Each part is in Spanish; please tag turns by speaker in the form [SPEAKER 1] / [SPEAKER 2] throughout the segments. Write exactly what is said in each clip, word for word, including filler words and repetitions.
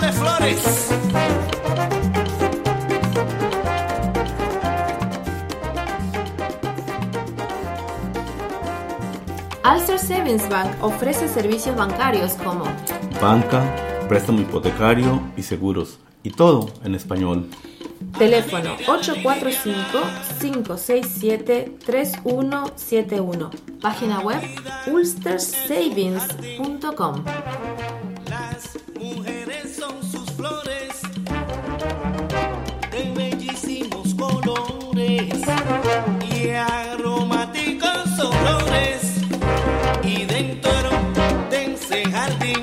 [SPEAKER 1] de flores.
[SPEAKER 2] Ulster Savings Bank ofrece servicios bancarios como
[SPEAKER 3] banca, préstamo hipotecario y seguros, y todo en español.
[SPEAKER 2] Teléfono ocho cuatro cinco, cinco seis siete, tres uno siete uno. Página web ulster savings punto com.
[SPEAKER 1] Las mujeres son sus flores de bellísimos colores y aromáticos olores, y dentro de ese jardín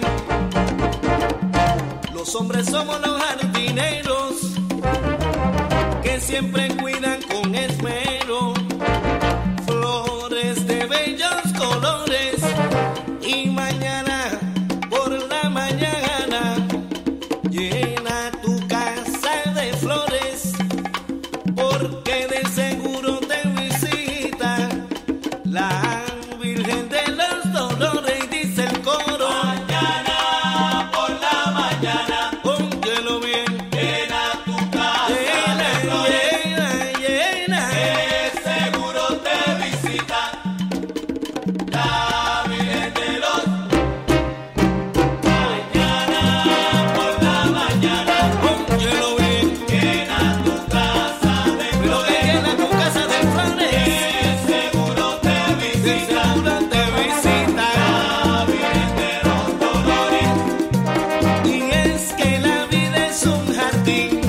[SPEAKER 1] los hombres somos los jardineros que siempre cuidan con esmero flores de bellos colores, y mañana por la mañana llena tu casa de flores, porque de seguro te visita la Virgen de los Dolores, y dice el coro. Mañana por la mañana, óyelo bien, llena tu casa de flores, llena, llena, que seguro te visita la Virgen de los. Mañana por la mañana, óyelo bien, llena tu casa de flores, llena tu casa de flores, que seguro te visita, seguro te visita la Virgen de los Dolores. Y es que la vida es un jardín,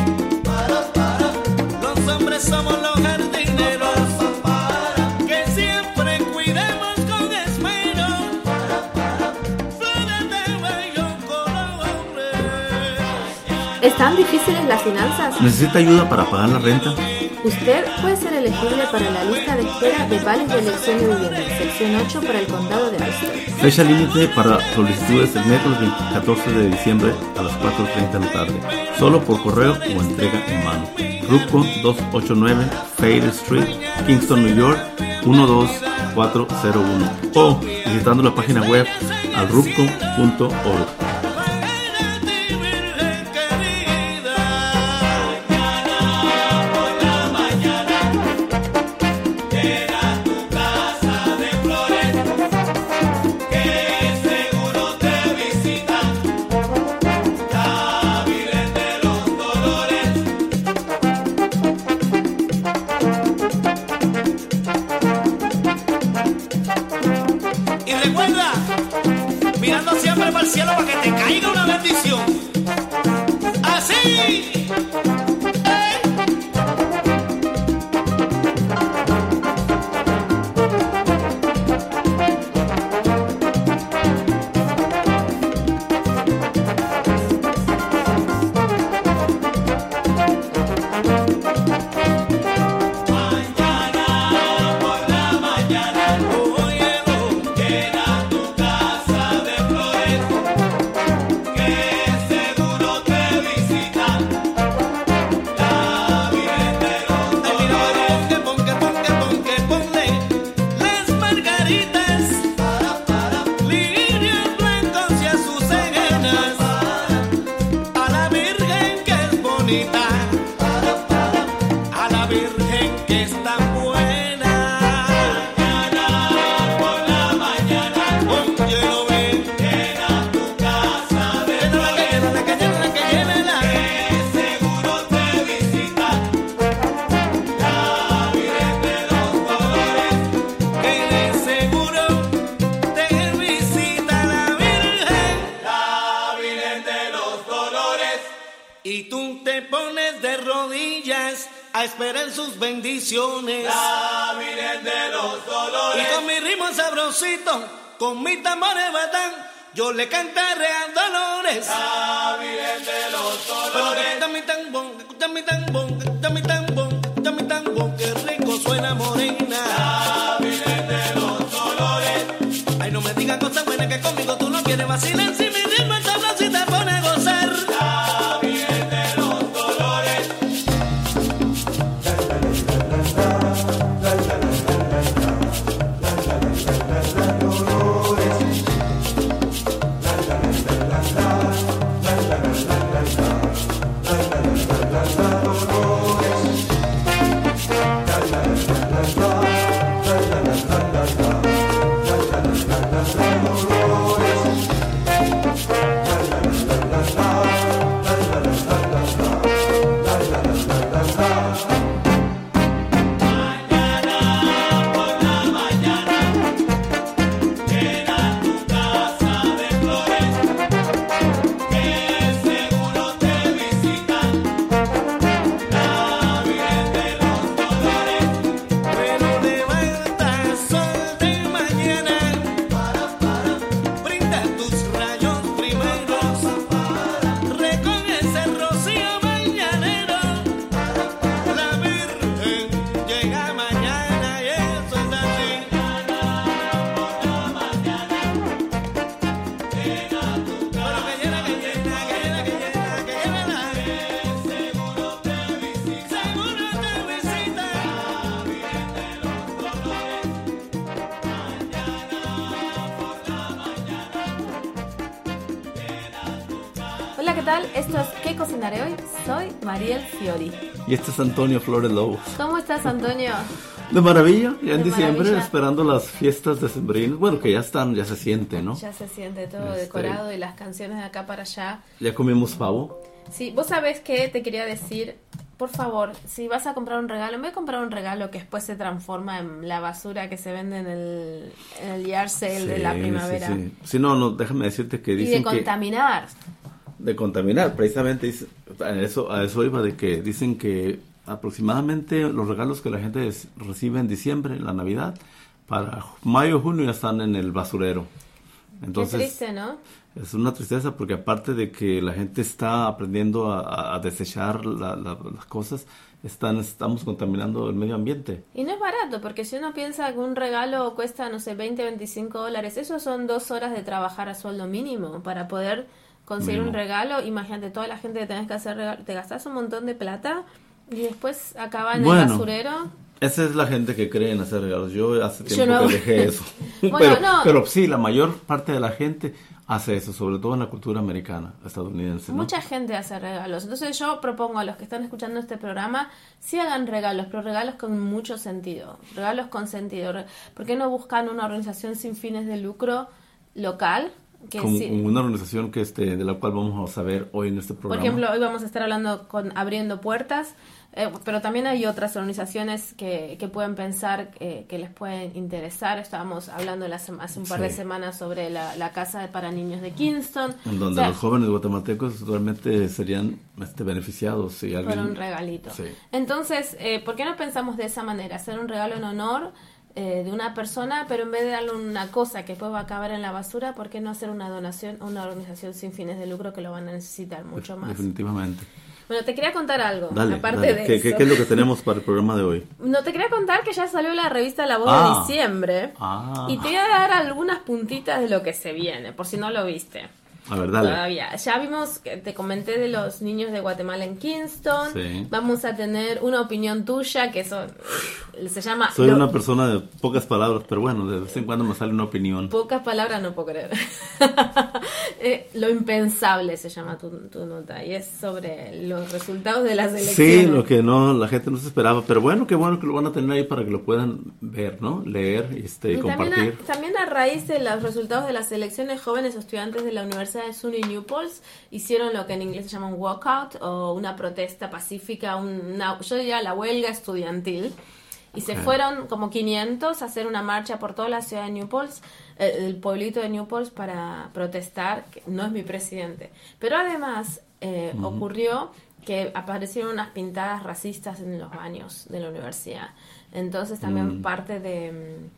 [SPEAKER 1] los hombres somos los jardineros que siempre cuidamos con esmero flores de bellos colores.
[SPEAKER 2] ¿Están difíciles las finanzas?
[SPEAKER 3] ¿Necesita ayuda para pagar la renta?
[SPEAKER 2] Usted puede ser elegible para la lista de espera de vales de elección de vivienda, sección ocho para el condado de Ulster.
[SPEAKER 3] Fecha límite para solicitudes el miércoles catorce de diciembre a las cuatro treinta de la tarde, solo por correo o entrega en mano. Rupco doscientos ochenta y nueve Fair Street, Kingston, New York uno dos cuatro cero uno, o visitando la página web alrupco punto org.
[SPEAKER 1] Y recuerda, mirando siempre para el cielo para que te caiga una bendición. Así. A la Virgen que es tan buena. Mañana por la mañana, óyelo bien, llena tu casa de flores, llévala, que llévala, que llévala, que seguro te visita la Virgen de los Dolores, que de seguro te visita la Virgen, la Virgen de los Dolores. Y tú te pones de rodillas a esperar sus bendiciones, la Virgen de los Dolores. Y con mi ritmo sabrosito, con mi tambores batán, yo le cantaré a Dolores, la Virgen de los Dolores. Escucha mi tambón, escucha mi tambón, escucha mi tambón, escucha mi tambón, que rico suena morena, la Virgen de los Dolores. Ay, no me digas cosas buenas que conmigo tú no quieres vacilar, si mi ritmo es sabroso y te pone a gozar, la Virgen de los Dolores.
[SPEAKER 2] Hola, ¿qué tal? Esto es ¿Qué cocinaré hoy? Soy Mariel Fiori.
[SPEAKER 3] Y este es Antonio Flores Lobos.
[SPEAKER 2] ¿Cómo estás, Antonio?
[SPEAKER 3] De maravilla, ya en
[SPEAKER 2] De
[SPEAKER 3] diciembre,
[SPEAKER 2] maravilla.
[SPEAKER 3] esperando las fiestas decembrinas. Bueno, que ya están, ya se siente, ¿no?
[SPEAKER 2] Ya se siente todo
[SPEAKER 3] Este-
[SPEAKER 2] decorado y las canciones de acá para allá.
[SPEAKER 3] Ya comimos pavo.
[SPEAKER 2] Sí, vos sabés que te quería decir, por favor, si vas a comprar un regalo, en vez de comprar un regalo que después se transforma en la basura que se vende en el, en el yard sale de la
[SPEAKER 3] Sí,
[SPEAKER 2] primavera.
[SPEAKER 3] Sí, sí. Sí, no, no, déjame decirte que
[SPEAKER 2] Y de
[SPEAKER 3] dicen que...
[SPEAKER 2] contaminar.
[SPEAKER 3] De contaminar, precisamente, dice- a eso, a eso iba, de que dicen que aproximadamente los regalos que la gente es- recibe en diciembre, en la Navidad, para mayo, junio ya están en el basurero. Entonces,
[SPEAKER 2] Qué triste, ¿no?
[SPEAKER 3] es una tristeza porque aparte de que la gente está aprendiendo a, a- a desechar la- la- las cosas, están, estamos contaminando el medio ambiente.
[SPEAKER 2] Y no es barato, porque si uno piensa que un regalo cuesta, no sé, veinte, veinticinco dólares, eso son dos horas de trabajar a sueldo mínimo para poder conseguir
[SPEAKER 3] Mínimo.
[SPEAKER 2] un regalo. Imagínate, toda la gente que tenés que hacer regalo, te gastás un montón de plata y después acaba en
[SPEAKER 3] Bueno.
[SPEAKER 2] el basurero.
[SPEAKER 3] Esa es la gente que cree en hacer regalos. Yo hace
[SPEAKER 2] Yo
[SPEAKER 3] tiempo
[SPEAKER 2] no.
[SPEAKER 3] que dejé eso.
[SPEAKER 2] Bueno,
[SPEAKER 3] pero,
[SPEAKER 2] no.
[SPEAKER 3] pero sí, la mayor parte de la gente hace eso, sobre todo en la cultura americana, estadounidense, ¿no?
[SPEAKER 2] Mucha gente hace regalos. Entonces yo propongo a los que están escuchando este programa, sí hagan regalos, pero regalos con mucho sentido. Regalos con sentido. Re- ¿Por qué no buscan una organización sin fines de lucro local? Que
[SPEAKER 3] Como,
[SPEAKER 2] sí-
[SPEAKER 3] como una organización que este de la cual vamos a saber hoy en este
[SPEAKER 2] Por
[SPEAKER 3] programa.
[SPEAKER 2] ejemplo, hoy vamos a estar hablando con Abriendo Puertas, eh, pero también hay otras organizaciones que, que pueden pensar eh, que les pueden interesar. Estábamos hablando la sema- hace un par de
[SPEAKER 3] Sí.
[SPEAKER 2] semanas sobre la, la casa para niños de Kingston.
[SPEAKER 3] En donde
[SPEAKER 2] O sea,
[SPEAKER 3] los jóvenes guatemaltecos realmente serían este, beneficiados si alguien...
[SPEAKER 2] por un regalito.
[SPEAKER 3] Sí.
[SPEAKER 2] Entonces, eh, ¿por qué no pensamos de esa manera? Hacer un regalo en honor eh, de una persona, pero en vez de darle una cosa que después va a acabar en la basura, ¿por qué no hacer una donación a una organización sin fines de lucro que lo van a necesitar mucho más?
[SPEAKER 3] Definitivamente.
[SPEAKER 2] Bueno, te quería contar algo,
[SPEAKER 3] Dale,
[SPEAKER 2] aparte
[SPEAKER 3] dale.
[SPEAKER 2] de
[SPEAKER 3] ¿Qué,
[SPEAKER 2] eso.
[SPEAKER 3] qué- qué es lo que tenemos para el programa de hoy?
[SPEAKER 2] No, te quería contar que ya salió la revista La Voz
[SPEAKER 3] Ah.
[SPEAKER 2] de diciembre
[SPEAKER 3] Ah.
[SPEAKER 2] y te voy a dar algunas puntitas de lo que se viene, por si no lo viste.
[SPEAKER 3] A ver, dale.
[SPEAKER 2] Todavía. Ya vimos, que te comenté de los niños de Guatemala en Kingston.
[SPEAKER 3] Sí.
[SPEAKER 2] Vamos a tener una opinión tuya, que eso eh, se llama...
[SPEAKER 3] Soy
[SPEAKER 2] lo-
[SPEAKER 3] una persona de pocas palabras, pero bueno, de vez en cuando me sale una opinión.
[SPEAKER 2] Pocas palabras no puedo creer. Eh, lo impensable se llama tu, tu nota y es sobre los resultados de las elecciones.
[SPEAKER 3] Sí, lo que no, la gente no se esperaba, pero bueno, qué bueno que lo van a tener ahí para que lo puedan ver, ¿no? Leer este, y
[SPEAKER 2] Y también
[SPEAKER 3] compartir.
[SPEAKER 2] a, también a raíz de los resultados de las elecciones, jóvenes estudiantes de la Universidad de SUNY New Paltz hicieron lo que en inglés se llama un walkout o una protesta pacífica, una, yo diría la huelga estudiantil. Y se
[SPEAKER 3] Ok.
[SPEAKER 2] fueron como quinientos a hacer una marcha por toda la ciudad de New Paltz, eh, el pueblito de New Paltz, para protestar, que no es mi presidente. Pero además eh, ocurrió que aparecieron unas pintadas racistas en los baños de la universidad. Entonces también
[SPEAKER 3] Mm.
[SPEAKER 2] parte de,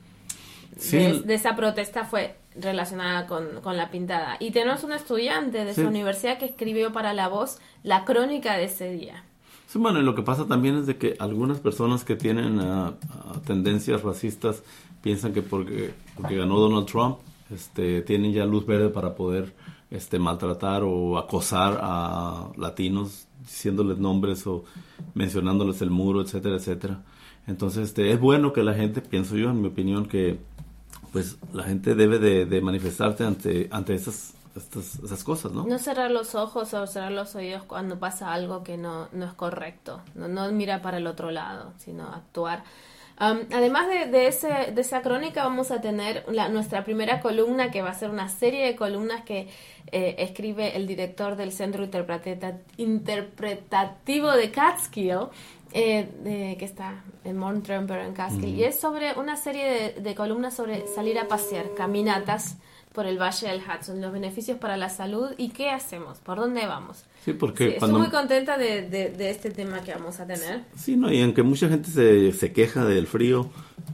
[SPEAKER 2] mm,
[SPEAKER 3] Sí.
[SPEAKER 2] de, de esa protesta fue relacionada con, con la pintada. Y tenemos un estudiante de
[SPEAKER 3] Sí.
[SPEAKER 2] su universidad que escribió para La Voz la crónica de ese día.
[SPEAKER 3] Sí, bueno, y lo que pasa también es de que algunas personas que tienen ah, ah, tendencias racistas piensan que porque, porque ganó Donald Trump, este, tienen ya luz verde para poder este, maltratar o acosar a latinos diciéndoles nombres o mencionándoles el muro, etcétera, etcétera. Entonces, este, es bueno que la gente, pienso yo, en mi opinión, que pues la gente debe de, de manifestarse ante, ante esas, estas, esas cosas, ¿no?
[SPEAKER 2] No cerrar los ojos o cerrar los oídos cuando pasa algo que no, no es correcto. No, no mira para el otro lado, sino actuar. Um, además de, de, ese, de esa crónica, vamos a tener la, nuestra primera columna, que va a ser una serie de columnas que eh, escribe el director del Centro Interpreta- Interpretativo de Catskill, eh, de- que está en Mount Tremper en Catskill.
[SPEAKER 3] Mm.
[SPEAKER 2] Y es sobre una serie de, de columnas sobre salir a pasear, caminatas por el Valle del Hudson, los beneficios para la salud y qué hacemos, por dónde vamos.
[SPEAKER 3] Sí, porque
[SPEAKER 2] Sí,
[SPEAKER 3] cuando...
[SPEAKER 2] estoy muy contenta de, de, de este tema que vamos a tener.
[SPEAKER 3] Sí, no, y aunque mucha gente se, se queja del frío,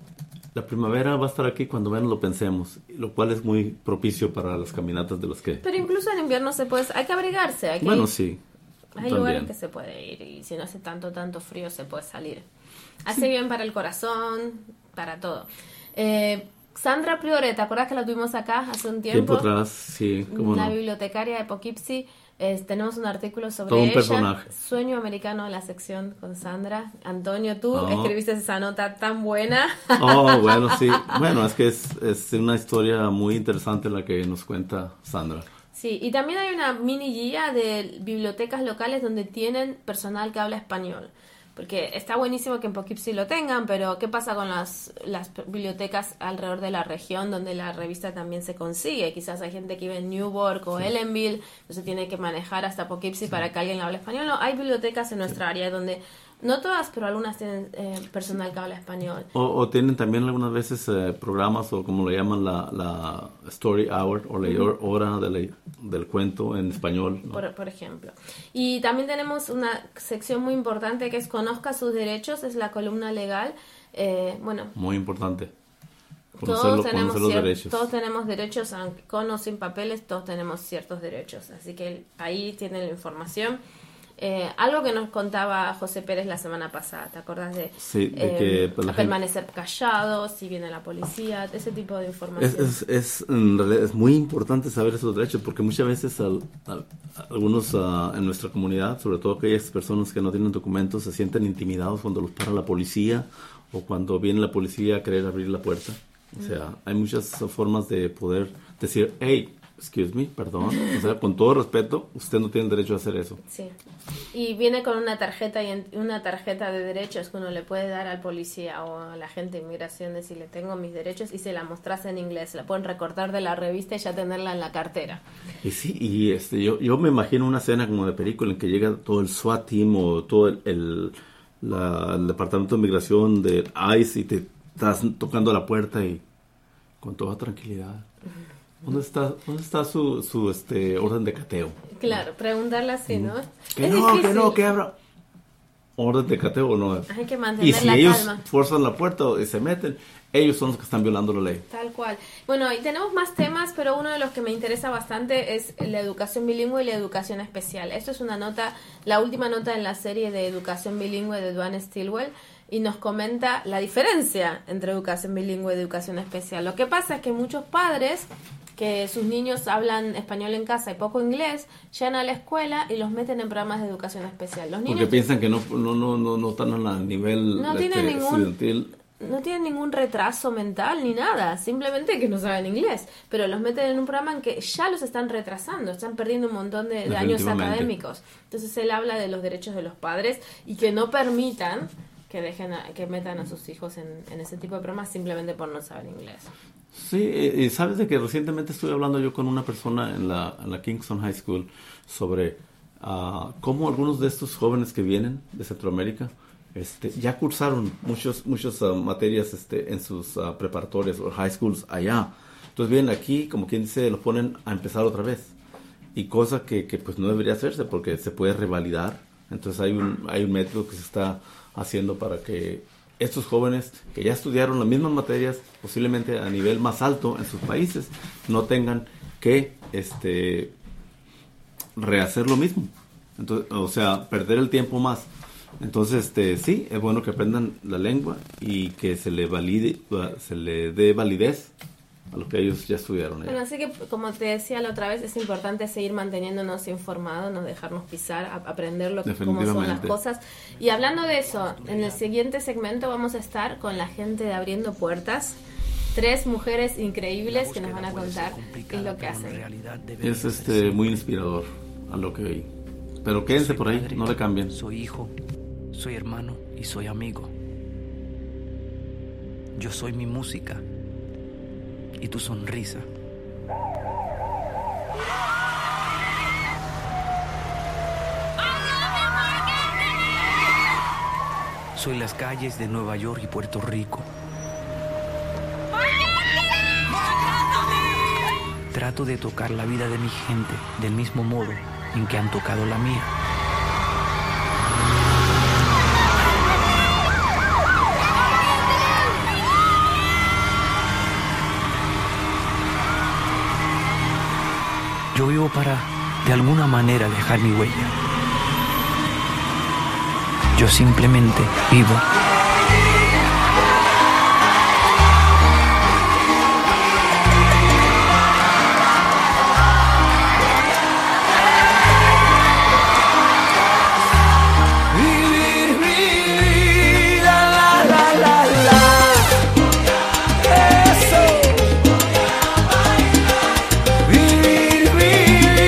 [SPEAKER 3] la primavera va a estar aquí cuando menos lo pensemos, lo cual es muy propicio para las caminatas de los que...
[SPEAKER 2] Pero incluso en invierno se puede, hay que abrigarse, hay que
[SPEAKER 3] Bueno,
[SPEAKER 2] ir.
[SPEAKER 3] sí.
[SPEAKER 2] Hay
[SPEAKER 3] también.
[SPEAKER 2] lugares que se puede ir y si no hace tanto, tanto frío se puede salir. Hace bien para el corazón, para todo. Eh, Sandra Priore, ¿te acuerdas que la tuvimos acá hace un tiempo?
[SPEAKER 3] Tiempo atrás, sí, cómo
[SPEAKER 2] Una
[SPEAKER 3] no.
[SPEAKER 2] bibliotecaria de Poughkeepsie. Eh, tenemos un artículo sobre
[SPEAKER 3] Todo un
[SPEAKER 2] ella.
[SPEAKER 3] personaje.
[SPEAKER 2] Sueño americano de la sección con Sandra. Antonio, tú
[SPEAKER 3] Oh.
[SPEAKER 2] escribiste esa nota tan buena.
[SPEAKER 3] Oh, bueno, sí. Bueno, es que es, es una historia muy interesante la que nos cuenta Sandra.
[SPEAKER 2] Sí, y también hay una mini guía de bibliotecas locales donde tienen personal que habla español. Porque está buenísimo que en Poughkeepsie lo tengan, pero ¿qué pasa con las, las bibliotecas alrededor de la región donde la revista también se consigue? Quizás hay gente que vive en Newburgh o sí. Ellenville, entonces tiene que manejar hasta Poughkeepsie sí. para que alguien hable español. No, hay bibliotecas en nuestra sí. área donde, no todas, pero algunas tienen eh, personal que habla español.
[SPEAKER 3] O, o tienen también algunas veces eh, programas, o como le llaman la, la story hour, o la uh-huh. hora de la, del cuento en español, ¿no?
[SPEAKER 2] por, por ejemplo. Y también tenemos una sección muy importante que es Conozca sus derechos, es la columna legal. Eh, bueno,
[SPEAKER 3] muy importante.
[SPEAKER 2] Todos tenemos, los cier- derechos. todos tenemos derechos, aunque con o sin papeles, todos tenemos ciertos derechos. Así que ahí tienen la información. Eh, algo que nos contaba José Pérez la semana pasada, ¿te acordás de,
[SPEAKER 3] sí, de
[SPEAKER 2] eh,
[SPEAKER 3] que pues, la
[SPEAKER 2] permanecer gente... callados, si viene la policía, ese tipo de información?
[SPEAKER 3] Es, es, es, en realidad es muy importante saber esos derechos, porque muchas veces al, al, algunos uh, en nuestra comunidad, sobre todo aquellas personas que no tienen documentos, se sienten intimidados cuando los para la policía o cuando viene la policía a querer abrir la puerta. O sea, mm. hay muchas formas de poder decir, hey, excuse me, perdón, o sea, con todo respeto, usted no tiene derecho a hacer eso.
[SPEAKER 2] Sí, y viene con una tarjeta y una tarjeta de derechos que uno le puede dar al policía o a la gente de inmigración, decirle, tengo mis derechos, y se la mostras en inglés, la pueden recortar de la revista y ya tenerla en la cartera.
[SPEAKER 3] Y sí, y este, yo, yo me imagino una escena como de película en que llega todo el SWAT team o todo el, el, la, el departamento de inmigración de ICE y te estás tocando la puerta y con toda tranquilidad. Uh-huh. ¿Dónde está, dónde está su, su este orden de cateo?
[SPEAKER 2] Claro, preguntarle así, ¿no?
[SPEAKER 3] Que
[SPEAKER 2] es
[SPEAKER 3] no,
[SPEAKER 2] difícil.
[SPEAKER 3] que no, que abra. ¿Orden de cateo o no?
[SPEAKER 2] Hay que mantener
[SPEAKER 3] y si
[SPEAKER 2] la
[SPEAKER 3] ellos
[SPEAKER 2] calma.
[SPEAKER 3] Fuerzan la puerta y se meten, ellos son los que están violando la ley.
[SPEAKER 2] Tal cual. Bueno, y tenemos más temas, pero uno de los que me interesa bastante es la educación bilingüe y la educación especial. Esto es una nota, la última nota en la serie de educación bilingüe de Duane Stilwell, y nos comenta la diferencia entre educación bilingüe y educación especial. Lo que pasa es que muchos padres que sus niños hablan español en casa y poco inglés, llegan a la escuela y los meten en programas de educación especial. Los niños
[SPEAKER 3] porque piensan que no no no no, no están a nivel
[SPEAKER 2] no
[SPEAKER 3] este,
[SPEAKER 2] tienen ningún
[SPEAKER 3] estudiantil.
[SPEAKER 2] No tienen ningún retraso mental ni nada, simplemente que no saben inglés, pero los meten en un programa en que ya los están retrasando, están perdiendo un montón de, de años académicos. Entonces él habla de los derechos de los padres y que no permitan que dejen a, que metan a sus hijos en, en ese tipo de programas simplemente por no saber inglés.
[SPEAKER 3] Sí, y sabes de que recientemente estuve hablando yo con una persona en la, en la Kingston High School sobre uh, cómo algunos de estos jóvenes que vienen de Centroamérica este, ya cursaron muchos, muchas uh, materias este, en sus uh, preparatorias o high schools allá. Entonces vienen aquí, como quien dice, los ponen a empezar otra vez. Y cosa que, que pues no debería hacerse porque se puede revalidar. Entonces hay un, hay un método que se está haciendo para que estos jóvenes que ya estudiaron las mismas materias, posiblemente a nivel más alto en sus países, no tengan que este rehacer lo mismo. Entonces, o sea, perder el tiempo más. Entonces, este sí, es bueno que aprendan la lengua y que se le valide, se le dé validez a lo que ellos ya estudiaron.
[SPEAKER 2] Bueno, así que, como te decía la otra vez, es importante seguir manteniéndonos informados, no dejarnos pisar, a, aprender lo, cómo son las cosas. Y hablando de eso, en el siguiente segmento vamos a estar con la gente de Abriendo Puertas, tres mujeres increíbles que nos van a contar qué es lo que hacen.
[SPEAKER 3] Es este muy inspirador a lo que vi. Pero quédense por ahí, no le cambien.
[SPEAKER 4] Soy hijo, soy hermano y soy amigo. Yo soy mi música y tu sonrisa. Soy las calles de Nueva York y Puerto Rico. Trato de tocar la vida de mi gente del mismo modo en que han tocado la mía. Yo vivo para, de alguna manera, dejar mi huella. Yo simplemente vivo.
[SPEAKER 1] Vivir, vivir.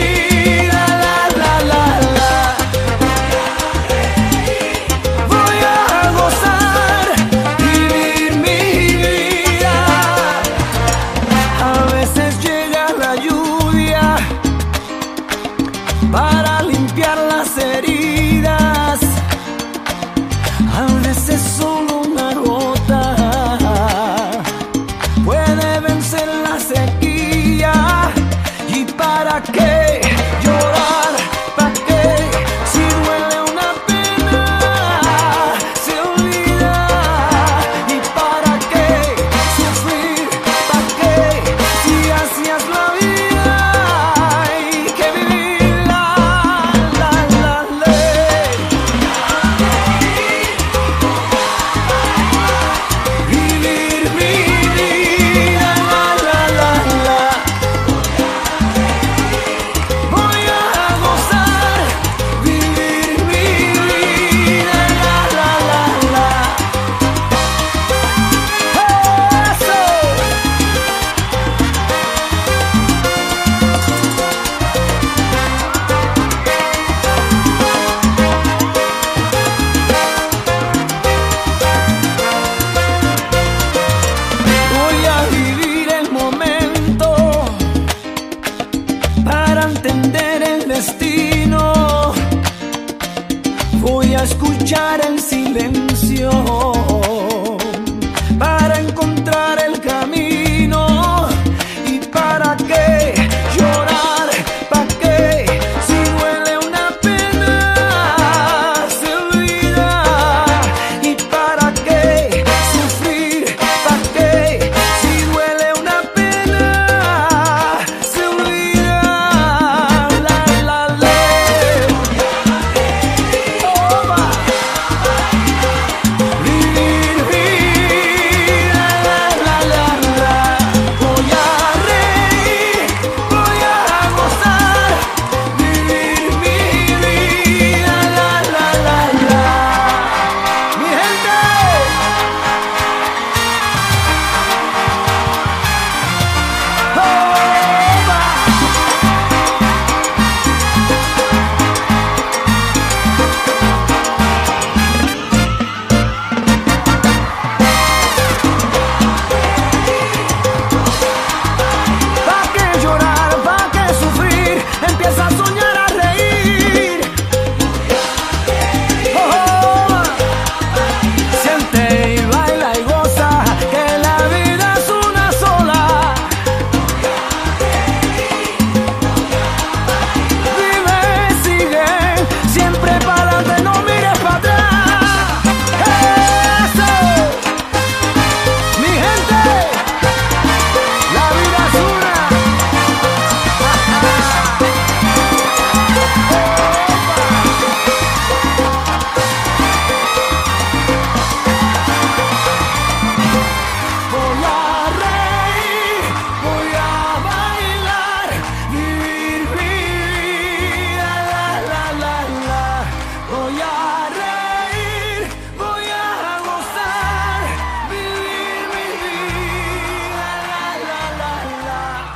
[SPEAKER 5] a escuchar el silencio para encontrar el camino. ¿Y para qué llorar? ¿Para qué? Si duele una pena se olvida. ¿Y para qué sufrir? ¿Para qué? Si duele una pena se olvida. La la la. Toma. Vivir, vivir. La la la la. Voy a reír, voy a gozar. Vivir mi vida. La la la la. Mi gente. ¿Pa' qué llorar? ¿Pa' qué sufrir? Empieza a soñar, a reír. Oh, siente y baila y goza, que la vida es una sola. Vive, sigue, siempre para adelante, no mires para atrás. Eso, mi gente, la vida es una. Voy a reír, voy a bailar, vivir mi vida, la la la la. Voy a reír, voy a gozar, vivir mi vida, la la la la.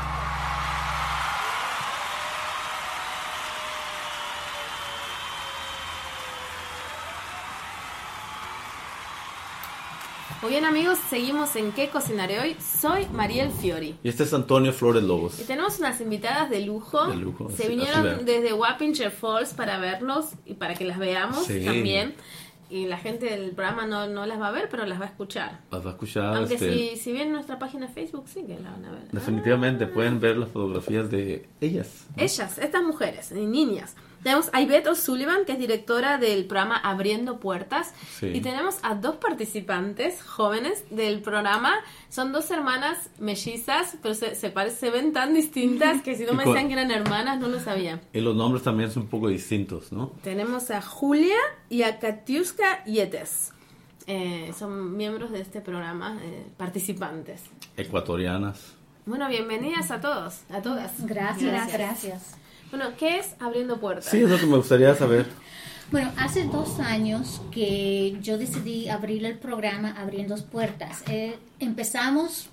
[SPEAKER 2] Muy bien, amigos, seguimos en ¿Qué cocinaré hoy? Soy Mariel Fiori.
[SPEAKER 3] Y este es Antonio Flores Lobos.
[SPEAKER 2] Y tenemos unas invitadas de lujo.
[SPEAKER 3] De lujo,
[SPEAKER 2] Se
[SPEAKER 3] así-
[SPEAKER 2] vinieron
[SPEAKER 3] así veo.
[SPEAKER 2] desde Wappinger Falls para vernos y para que las veamos
[SPEAKER 3] Sí.
[SPEAKER 2] también. Y la gente del programa no, no las va a ver, pero las va a escuchar.
[SPEAKER 3] Las va a escuchar.
[SPEAKER 2] Aunque
[SPEAKER 3] este,
[SPEAKER 2] si, si ven nuestra página de Facebook, sí que la van a ver.
[SPEAKER 3] Definitivamente
[SPEAKER 2] Ah.
[SPEAKER 3] pueden ver las fotografías de ellas, ¿no?
[SPEAKER 2] Ellas, estas mujeres, eh, niñas. Tenemos a Ivette O'Sullivan, que es directora del programa Abriendo Puertas.
[SPEAKER 3] Sí.
[SPEAKER 2] Y tenemos a dos participantes jóvenes del programa. Son dos hermanas mellizas, pero se, se, pare- se ven tan distintas que si no
[SPEAKER 3] Y
[SPEAKER 2] me
[SPEAKER 3] con-
[SPEAKER 2] decían que eran hermanas, no lo sabía.
[SPEAKER 3] Y los nombres también son un poco distintos, ¿no?
[SPEAKER 2] Tenemos a Julia y a Katiuska Yetes. Eh, son miembros de este programa, eh, participantes.
[SPEAKER 3] Ecuatorianas.
[SPEAKER 2] Bueno, bienvenidas a todos, a todas.
[SPEAKER 6] Gracias, gracias.
[SPEAKER 2] Bueno, ¿qué es Abriendo Puertas?
[SPEAKER 3] Sí, es lo que me gustaría saber.
[SPEAKER 6] Bueno, hace dos años que yo decidí abrir el programa Abriendo Puertas. Eh, empezamos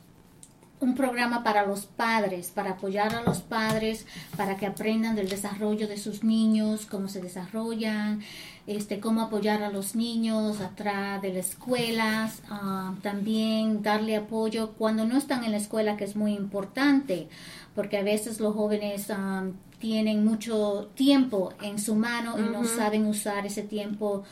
[SPEAKER 6] un programa para los padres, para apoyar a los padres, para que aprendan del desarrollo de sus niños, cómo se desarrollan, este, cómo apoyar a los niños atrás de las escuelas, ah, también darle apoyo cuando no están en la escuela, que es muy importante, porque a veces los jóvenes ah, tienen mucho tiempo en su mano y no
[SPEAKER 2] Ujú.
[SPEAKER 6] saben usar ese tiempo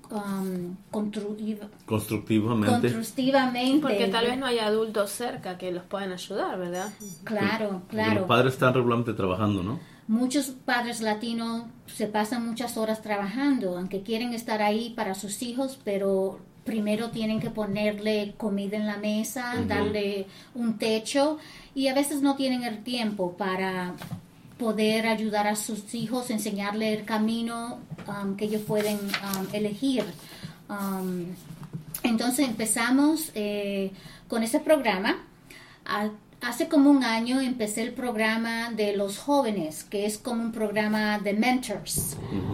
[SPEAKER 6] um, constru-
[SPEAKER 3] Constructivamente.
[SPEAKER 6] constructivamente.
[SPEAKER 2] Porque tal vez no hay adultos cerca que los puedan ayudar, ¿verdad?
[SPEAKER 6] Claro,
[SPEAKER 3] Porque
[SPEAKER 6] claro.
[SPEAKER 3] Los padres están regularmente trabajando, ¿no?
[SPEAKER 6] Muchos padres latinos se pasan muchas horas trabajando, aunque quieren estar ahí para sus hijos, pero primero tienen que ponerle comida en la mesa,
[SPEAKER 3] Ujú.
[SPEAKER 6] darle un techo, y a veces no tienen el tiempo para poder ayudar a sus hijos, enseñarle el camino um, que ellos pueden um, elegir. Um, entonces empezamos eh, con ese programa. A- Hace como un año empecé el programa de los jóvenes, que es como un programa de mentors.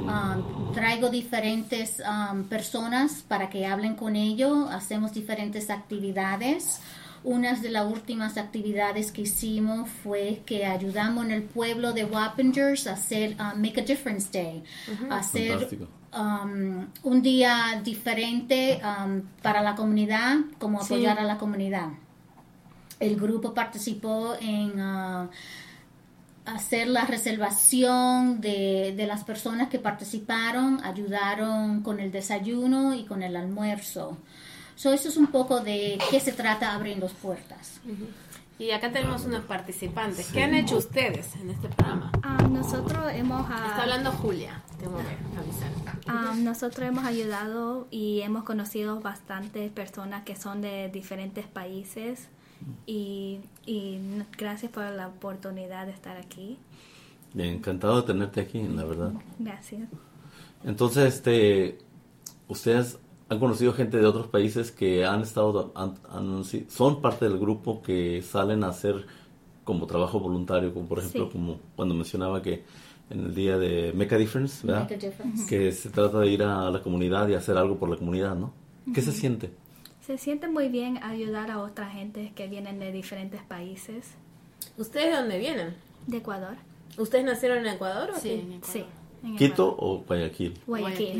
[SPEAKER 6] Um, traigo diferentes um, personas para que hablen con ellos, hacemos diferentes actividades. Una de las últimas actividades que hicimos fue que ayudamos en el pueblo de Wappingers a hacer uh, Make a Difference Day, a hacer
[SPEAKER 3] Fantástico.
[SPEAKER 6] um, un día diferente um, para la comunidad, como
[SPEAKER 2] Sí.
[SPEAKER 6] apoyar a la comunidad. El grupo participó en uh, hacer la reservación de, de las personas que participaron, ayudaron con el desayuno y con el almuerzo. So, eso es un poco de qué se trata Abriendo Puertas.
[SPEAKER 2] Uh-huh. Y acá tenemos unos participantes. ¿Qué han hecho ustedes en este programa?
[SPEAKER 7] Um, nosotros hemos... Uh,
[SPEAKER 2] Está hablando Julia, tengo que avisar.
[SPEAKER 7] Um, nosotros hemos ayudado y hemos conocido bastantes personas que son de diferentes países y, y gracias por la oportunidad de estar aquí.
[SPEAKER 3] Bien, encantado de tenerte aquí, la verdad.
[SPEAKER 7] Gracias.
[SPEAKER 3] Entonces, este, ustedes han conocido gente de otros países que han estado, han, han, son parte del grupo que salen a hacer como trabajo voluntario, como por ejemplo, sí. como cuando mencionaba que en el día de Make a Difference, ¿verdad?
[SPEAKER 6] Make a Difference.
[SPEAKER 3] Que se trata de ir a la comunidad y hacer algo por la comunidad, ¿no? ¿Qué uh-huh. se siente?
[SPEAKER 7] Se siente muy bien ayudar a otra gente que vienen de diferentes países.
[SPEAKER 2] ¿Ustedes de dónde vienen?
[SPEAKER 7] De Ecuador.
[SPEAKER 2] ¿Ustedes nacieron en Ecuador o
[SPEAKER 7] sí,
[SPEAKER 2] qué?
[SPEAKER 7] En Ecuador. Sí, en
[SPEAKER 3] ¿Quito
[SPEAKER 7] Ecuador.
[SPEAKER 3] o Guayaquil?
[SPEAKER 7] Guayaquil.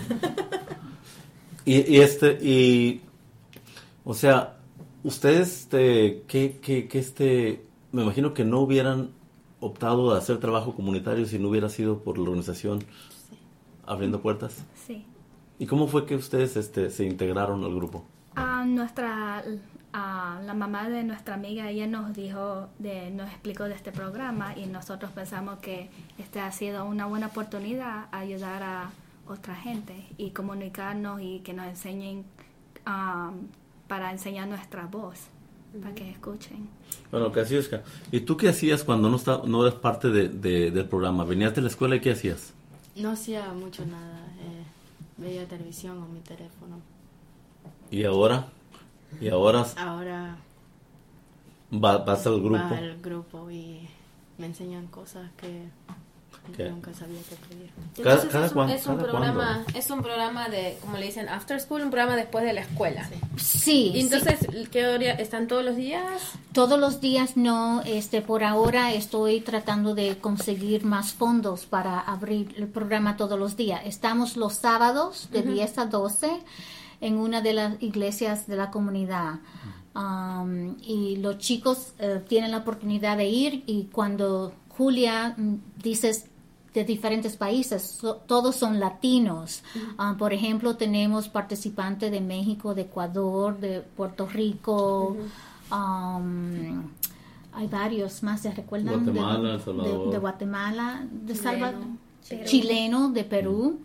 [SPEAKER 3] y, y este, y, o sea, ustedes, este, ¿qué, qué, qué este, me imagino que no hubieran optado a hacer trabajo comunitario si no hubiera sido por la organización sí. Abriendo Puertas?
[SPEAKER 7] Sí.
[SPEAKER 3] ¿Y cómo fue que ustedes, este, se integraron al grupo?
[SPEAKER 7] Uh, nuestra, uh, la mamá de nuestra amiga, ella nos dijo, de, nos explicó de este programa y nosotros pensamos que este ha sido una buena oportunidad a ayudar a otra gente y comunicarnos y que nos enseñen um, para enseñar nuestra voz, uh-huh. para que escuchen.
[SPEAKER 3] Bueno, Kasiuska, ¿y tú qué hacías cuando no, está, no eras parte de, de, del programa? ¿Venías de la escuela y qué hacías?
[SPEAKER 8] No hacía mucho nada, eh, veía televisión o mi teléfono.
[SPEAKER 3] ¿Y ahora? ¿Y ahora?
[SPEAKER 8] Ahora
[SPEAKER 3] va, vas al grupo.
[SPEAKER 8] Va al grupo y me enseñan cosas que ¿Qué? nunca sabía que pedir.
[SPEAKER 2] Entonces cada, cada es, un, cuando, es un programa, cuando. es un programa de, como le dicen, after school, un programa después de la escuela.
[SPEAKER 6] Sí. sí
[SPEAKER 2] ¿Y entonces
[SPEAKER 6] sí.
[SPEAKER 2] qué hora están todos los días?
[SPEAKER 6] Todos los días no, este, por ahora estoy tratando de conseguir más fondos para abrir el programa todos los días. Estamos los sábados de uh-huh. diez a doce en una de las iglesias de la comunidad. Um, y los chicos uh, tienen la oportunidad de ir y cuando Julia mm, dices de diferentes países, so, todos son latinos. Uh-huh. Uh, por ejemplo, tenemos participantes de México, de Ecuador, de Puerto Rico. Uh-huh. Um, hay varios más, ¿se recuerdan?
[SPEAKER 3] Guatemala,
[SPEAKER 6] de,
[SPEAKER 3] Salvador.
[SPEAKER 6] De, de Guatemala, de Salvador,
[SPEAKER 7] Perú.
[SPEAKER 6] chileno, de Perú.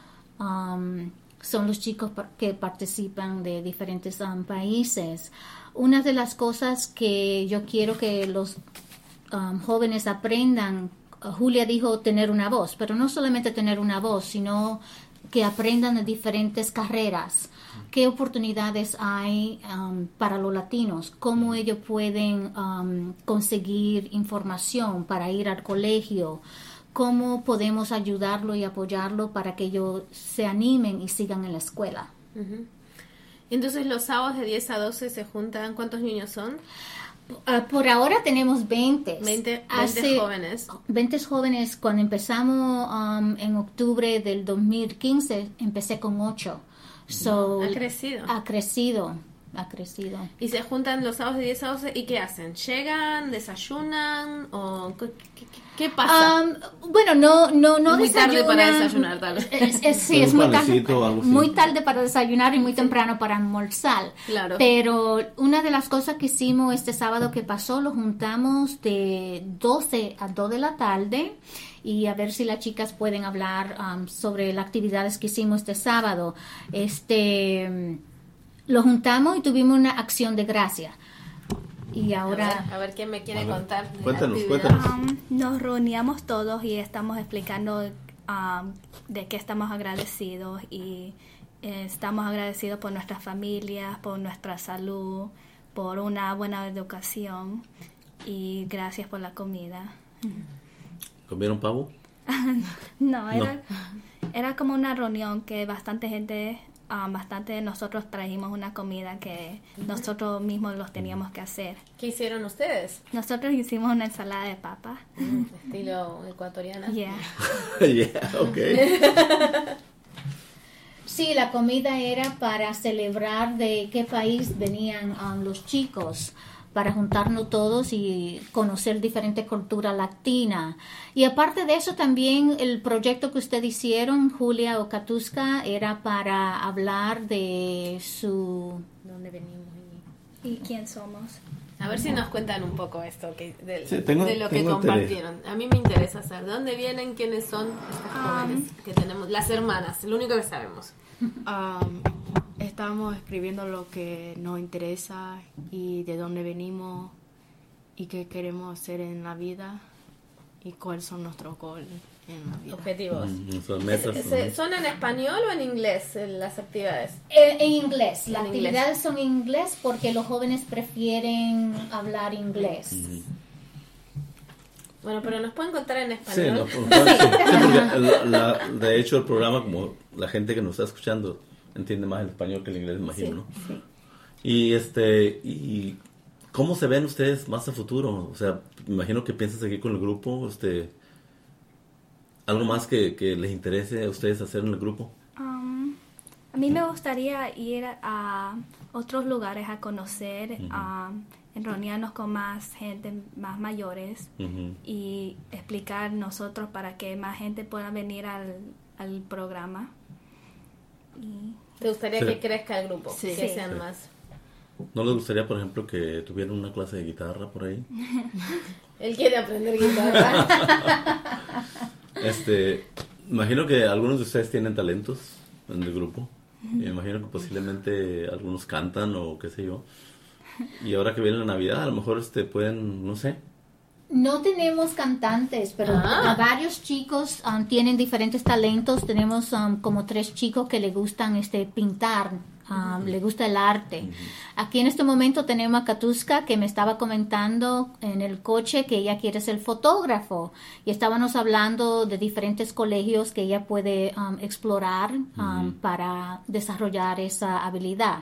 [SPEAKER 6] Um, son los chicos que participan de diferentes um, países. Una de las cosas que yo quiero que los um, jóvenes aprendan, uh, Julia dijo tener una voz, pero no solamente tener una voz, sino que aprendan de diferentes carreras. ¿Qué oportunidades hay um, para los latinos? ¿Cómo ellos pueden um, conseguir información para ir al colegio? ¿Cómo podemos ayudarlo y apoyarlo para que ellos se animen y sigan en la escuela?
[SPEAKER 2] Uh-huh. Entonces, los sábados de diez a doce se juntan, ¿cuántos niños son?
[SPEAKER 6] Uh, por ahora tenemos veinte.
[SPEAKER 2] veinte, veinte
[SPEAKER 6] Hace,
[SPEAKER 2] jóvenes.
[SPEAKER 6] veinte jóvenes. Cuando empezamos um, en octubre del dos mil quince, empecé con ocho. So,
[SPEAKER 2] ha crecido.
[SPEAKER 6] Ha crecido. Ha crecido.
[SPEAKER 2] Y se juntan los sábados de diez a doce, ¿y qué hacen? ¿Llegan? ¿Desayunan? ¿O qué, qué, qué pasa?
[SPEAKER 6] Um, bueno, no, no, no
[SPEAKER 2] es muy
[SPEAKER 6] desayunan.
[SPEAKER 2] tarde para desayunar, tal vez.
[SPEAKER 6] Es, es, sí, es muy tarde, muy tarde para desayunar y muy sí. temprano para almorzar.
[SPEAKER 2] Claro.
[SPEAKER 6] Pero una de las cosas que hicimos este sábado que pasó, lo juntamos de doce a dos de la tarde y a ver si las chicas pueden hablar um, sobre las actividades que hicimos este sábado. Este... Lo juntamos y tuvimos una acción de gracia. Y ahora...
[SPEAKER 2] A ver, a ver ¿quién me quiere contar?
[SPEAKER 3] Cuéntanos, cuéntanos.
[SPEAKER 7] Um, nos reuníamos todos y estamos explicando um, de qué estamos agradecidos. Y eh, estamos agradecidos por nuestras familias, por nuestra salud, por una buena educación. Y gracias por la comida.
[SPEAKER 3] ¿Comieron pavo?
[SPEAKER 7] no, era, no, era como una reunión que bastante gente... Um, bastante de nosotros trajimos una comida que uh-huh. nosotros mismos los teníamos que hacer.
[SPEAKER 2] ¿Qué hicieron ustedes?
[SPEAKER 7] Nosotros hicimos una ensalada de papa.
[SPEAKER 2] Uh, estilo ecuatoriana.
[SPEAKER 7] Yeah.
[SPEAKER 3] yeah, okay.
[SPEAKER 6] Sí, la comida era para celebrar de qué país venían um, los chicos. para juntarnos todos y conocer diferentes culturas latinas. Y aparte de eso, también el proyecto que ustedes hicieron, Julia Okatuska, era para hablar de su...
[SPEAKER 8] ¿Dónde venimos?
[SPEAKER 7] ¿Y quién somos?
[SPEAKER 2] A ver si nos cuentan un poco esto que, de,
[SPEAKER 3] Sí, tengo-
[SPEAKER 2] de lo que
[SPEAKER 3] tengo
[SPEAKER 2] compartieron. A mí me interesa saber de dónde vienen, quiénes son estas jóvenes que tenemos, las hermanas, lo único que sabemos.
[SPEAKER 8] Um, estamos escribiendo lo que nos interesa y de dónde venimos y qué queremos hacer en la vida y cuáles son nuestros goles en la vida.
[SPEAKER 2] Objetivos.
[SPEAKER 3] Mm, Nuestras metas.
[SPEAKER 2] ¿Se-
[SPEAKER 3] ¿no?
[SPEAKER 2] ¿Son en español o en inglés eh, las actividades?
[SPEAKER 6] En, en inglés, las
[SPEAKER 2] En inglés.
[SPEAKER 6] actividades son en inglés porque los jóvenes prefieren hablar inglés.
[SPEAKER 2] Bueno, pero nos pueden contar en
[SPEAKER 3] Sí,
[SPEAKER 2] español.
[SPEAKER 3] no, por favor, sí. Sí, porque la- la- de hecho el programa, como la gente que nos está escuchando entiende más el español que el inglés, me imagino, ¿no?
[SPEAKER 6] Sí.
[SPEAKER 3] Y este, y ¿cómo se ven ustedes más a futuro? O sea, me imagino que piensas seguir con el grupo, este, algo más que, que les interese a ustedes hacer en el grupo.
[SPEAKER 7] Um, a mí me gustaría ir a otros lugares a conocer,
[SPEAKER 3] Ujú.
[SPEAKER 7] a reunirnos con más gente, más mayores,
[SPEAKER 3] Ujú.
[SPEAKER 7] y explicar nosotros para que más gente pueda venir al, al programa. Y
[SPEAKER 2] ¿Te gustaría
[SPEAKER 3] Sí.
[SPEAKER 2] que crezca el grupo?
[SPEAKER 8] Sí.
[SPEAKER 2] Que
[SPEAKER 7] Sí.
[SPEAKER 2] sean
[SPEAKER 3] Sí.
[SPEAKER 2] más.
[SPEAKER 3] ¿No les gustaría, por ejemplo, que tuvieran una clase de guitarra por ahí?
[SPEAKER 2] Él quiere aprender guitarra.
[SPEAKER 3] Este, imagino que algunos de ustedes tienen talentos en el grupo. Y me imagino que posiblemente algunos cantan o qué sé yo. Y ahora que viene la Navidad, a lo mejor este pueden, no sé.
[SPEAKER 6] No tenemos cantantes, pero
[SPEAKER 2] Ah.
[SPEAKER 6] varios chicos um, tienen diferentes talentos. Tenemos um, como tres chicos que le gustan este pintar, um, le gusta el arte. Aquí en este momento tenemos a Katuska, que me estaba comentando en el coche que ella quiere ser fotógrafo. Y estábamos hablando de diferentes colegios que ella puede um, explorar um, para desarrollar esa habilidad.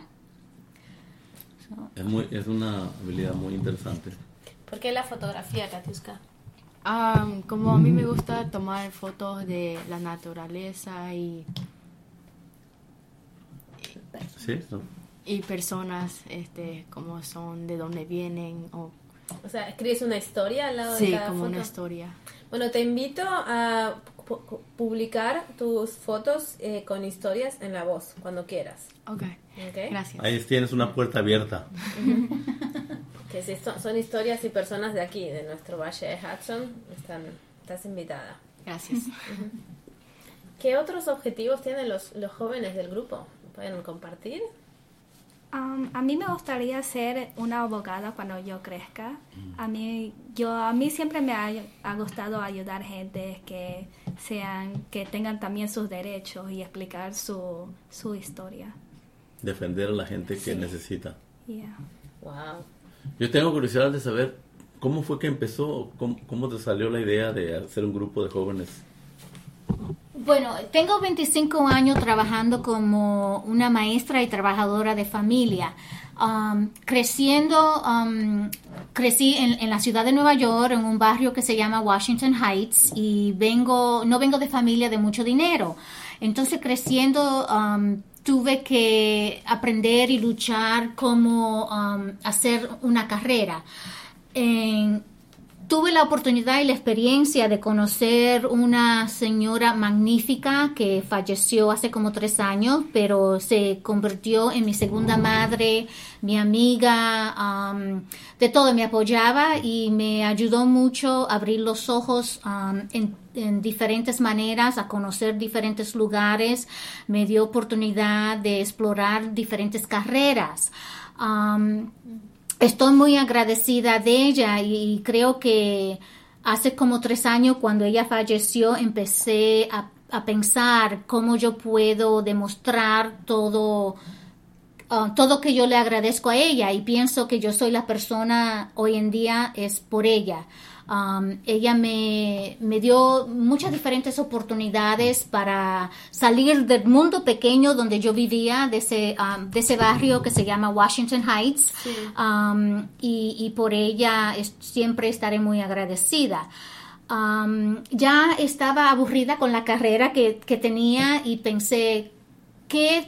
[SPEAKER 3] Es, muy, es una habilidad muy interesante.
[SPEAKER 2] ¿Por qué la fotografía, Katiuska?
[SPEAKER 8] Um, como a mí me gusta tomar fotos de la naturaleza y,
[SPEAKER 3] ¿Sí? ¿No?
[SPEAKER 8] y personas, este, como son, de dónde vienen, o
[SPEAKER 2] O sea, escribes una historia al lado
[SPEAKER 8] sí,
[SPEAKER 2] de cada
[SPEAKER 8] como
[SPEAKER 2] foto.
[SPEAKER 8] una historia.
[SPEAKER 2] Bueno, te invito a pu- pu- publicar tus fotos eh, con historias en La Voz, cuando quieras.
[SPEAKER 8] Ok,
[SPEAKER 2] ¿Ok?
[SPEAKER 8] gracias.
[SPEAKER 3] Ahí tienes una puerta abierta.
[SPEAKER 2] Que si son, son historias y personas de aquí, de nuestro Valle de Hudson, están, estás invitada.
[SPEAKER 8] Gracias.
[SPEAKER 2] ¿Qué otros objetivos tienen los, los jóvenes del grupo? ¿Pueden compartir?
[SPEAKER 7] Um, a mí me gustaría ser una abogada cuando yo crezca. A mí, yo, a mí siempre me ha, ha gustado ayudar gente que sean, que tengan también sus derechos y explicar su, su historia.
[SPEAKER 3] Defender a la gente que
[SPEAKER 7] Sí.
[SPEAKER 3] necesita.
[SPEAKER 7] Yeah.
[SPEAKER 2] Wow.
[SPEAKER 3] Yo tengo curiosidad de saber cómo fue que empezó, cómo, cómo te salió la idea de hacer un grupo de jóvenes.
[SPEAKER 6] Bueno, tengo veinticinco años trabajando como una maestra y trabajadora de familia. Um, creciendo, um, crecí en, en la ciudad de Nueva York, en un barrio que se llama Washington Heights, y vengo, no vengo de familia de mucho dinero. Entonces, creciendo, um, tuve que aprender y luchar cómo um, hacer una carrera. En, Tuve la oportunidad y la experiencia de conocer una señora magnífica que falleció hace como tres años, pero se convirtió en mi segunda madre, mi amiga, um, de todo, me apoyaba y me ayudó mucho a abrir los ojos um, en, en diferentes maneras, a conocer diferentes lugares, me dio oportunidad de explorar diferentes carreras. Um, Estoy muy agradecida de ella y creo que hace como tres años cuando ella falleció empecé a, a pensar cómo yo puedo demostrar todo, uh, todo que yo le agradezco a ella, y pienso que yo soy la persona hoy en día es por ella. Um, ella me, me dio muchas diferentes oportunidades para salir del mundo pequeño donde yo vivía, de ese, um, de ese barrio que se llama Washington Heights.
[SPEAKER 2] Sí.
[SPEAKER 6] Um, y, y por ella es, siempre estaré muy agradecida. Um, ya estaba aburrida con la carrera que, que tenía y pensé, ¿qué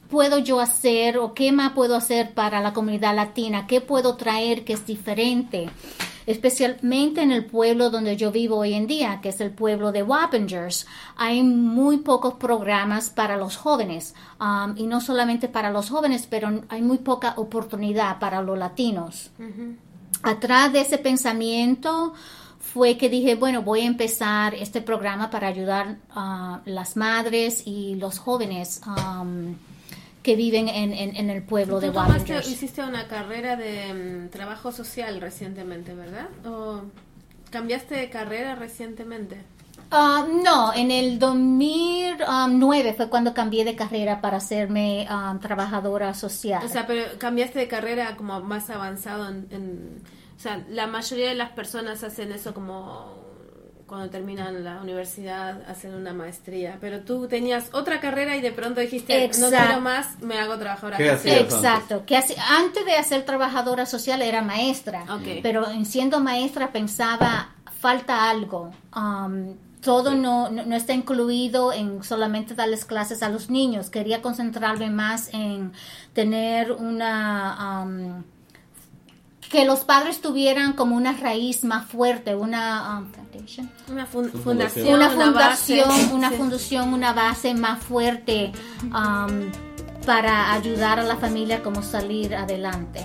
[SPEAKER 6] puedo yo hacer o qué más puedo hacer para la comunidad latina, qué puedo traer que es diferente, especialmente en el pueblo donde yo vivo hoy en día, que es el pueblo de Wappingers. Hay muy pocos programas para los jóvenes, um, y no solamente para los jóvenes, pero hay muy poca oportunidad para los latinos. Uh-huh. Atrás de ese pensamiento fue que dije, bueno, voy a empezar este programa para ayudar a uh, las madres y los jóvenes um, que viven en, en, en el pueblo de Wappingers.
[SPEAKER 2] Tú hiciste una carrera de um, trabajo social recientemente, ¿verdad? ¿O cambiaste de carrera recientemente?
[SPEAKER 6] Uh, no, en el dos mil nueve fue cuando cambié de carrera para hacerme um, trabajadora social.
[SPEAKER 2] O sea, pero cambiaste de carrera como más avanzado en, en... O sea, la mayoría de las personas hacen eso como cuando terminan la universidad, hacen una maestría. Pero tú tenías otra carrera y de pronto dijiste, Exacto. no quiero más, me hago trabajadora social.
[SPEAKER 6] Exacto. Que hace, antes de hacer trabajadora social era maestra. Okay. Pero en siendo maestra pensaba, falta algo. Um, todo no, no, no está incluido en solamente darles clases a los niños. Quería concentrarme más en tener una... Um, que los padres tuvieran como una raíz más fuerte, una um, foundation,
[SPEAKER 2] una fun- fundación,
[SPEAKER 6] una fundación,
[SPEAKER 2] una, base,
[SPEAKER 6] una
[SPEAKER 2] sí.
[SPEAKER 6] fundación, una base más fuerte um, para ayudar a la familia como salir adelante.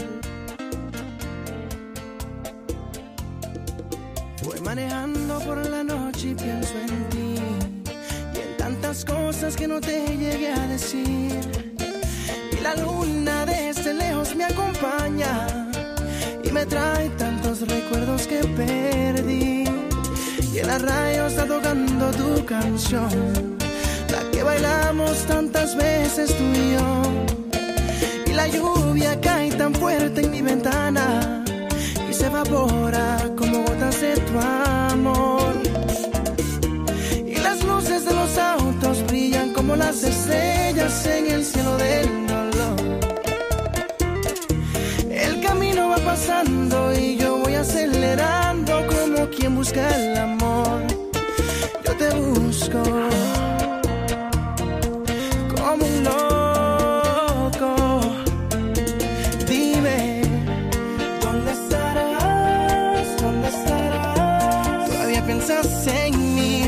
[SPEAKER 5] Voy manejando por la noche y pienso en ti y en tantas cosas que no te llegué a decir. Y la luna desde lejos me acompaña y me trae tantos recuerdos que perdí. Y en la radio está tocando tu canción, la que bailamos tantas veces tú y yo. Y la lluvia cae tan fuerte en mi ventana y se evapora como gotas de tu amor. Y las luces de los autos brillan como las estrellas en el cielo del dolor. El camino va pasando y yo voy acelerando como quien busca el amor. Yo te busco como un loco. Dime, ¿dónde estarás? ¿Dónde estarás? Todavía piensas en mí.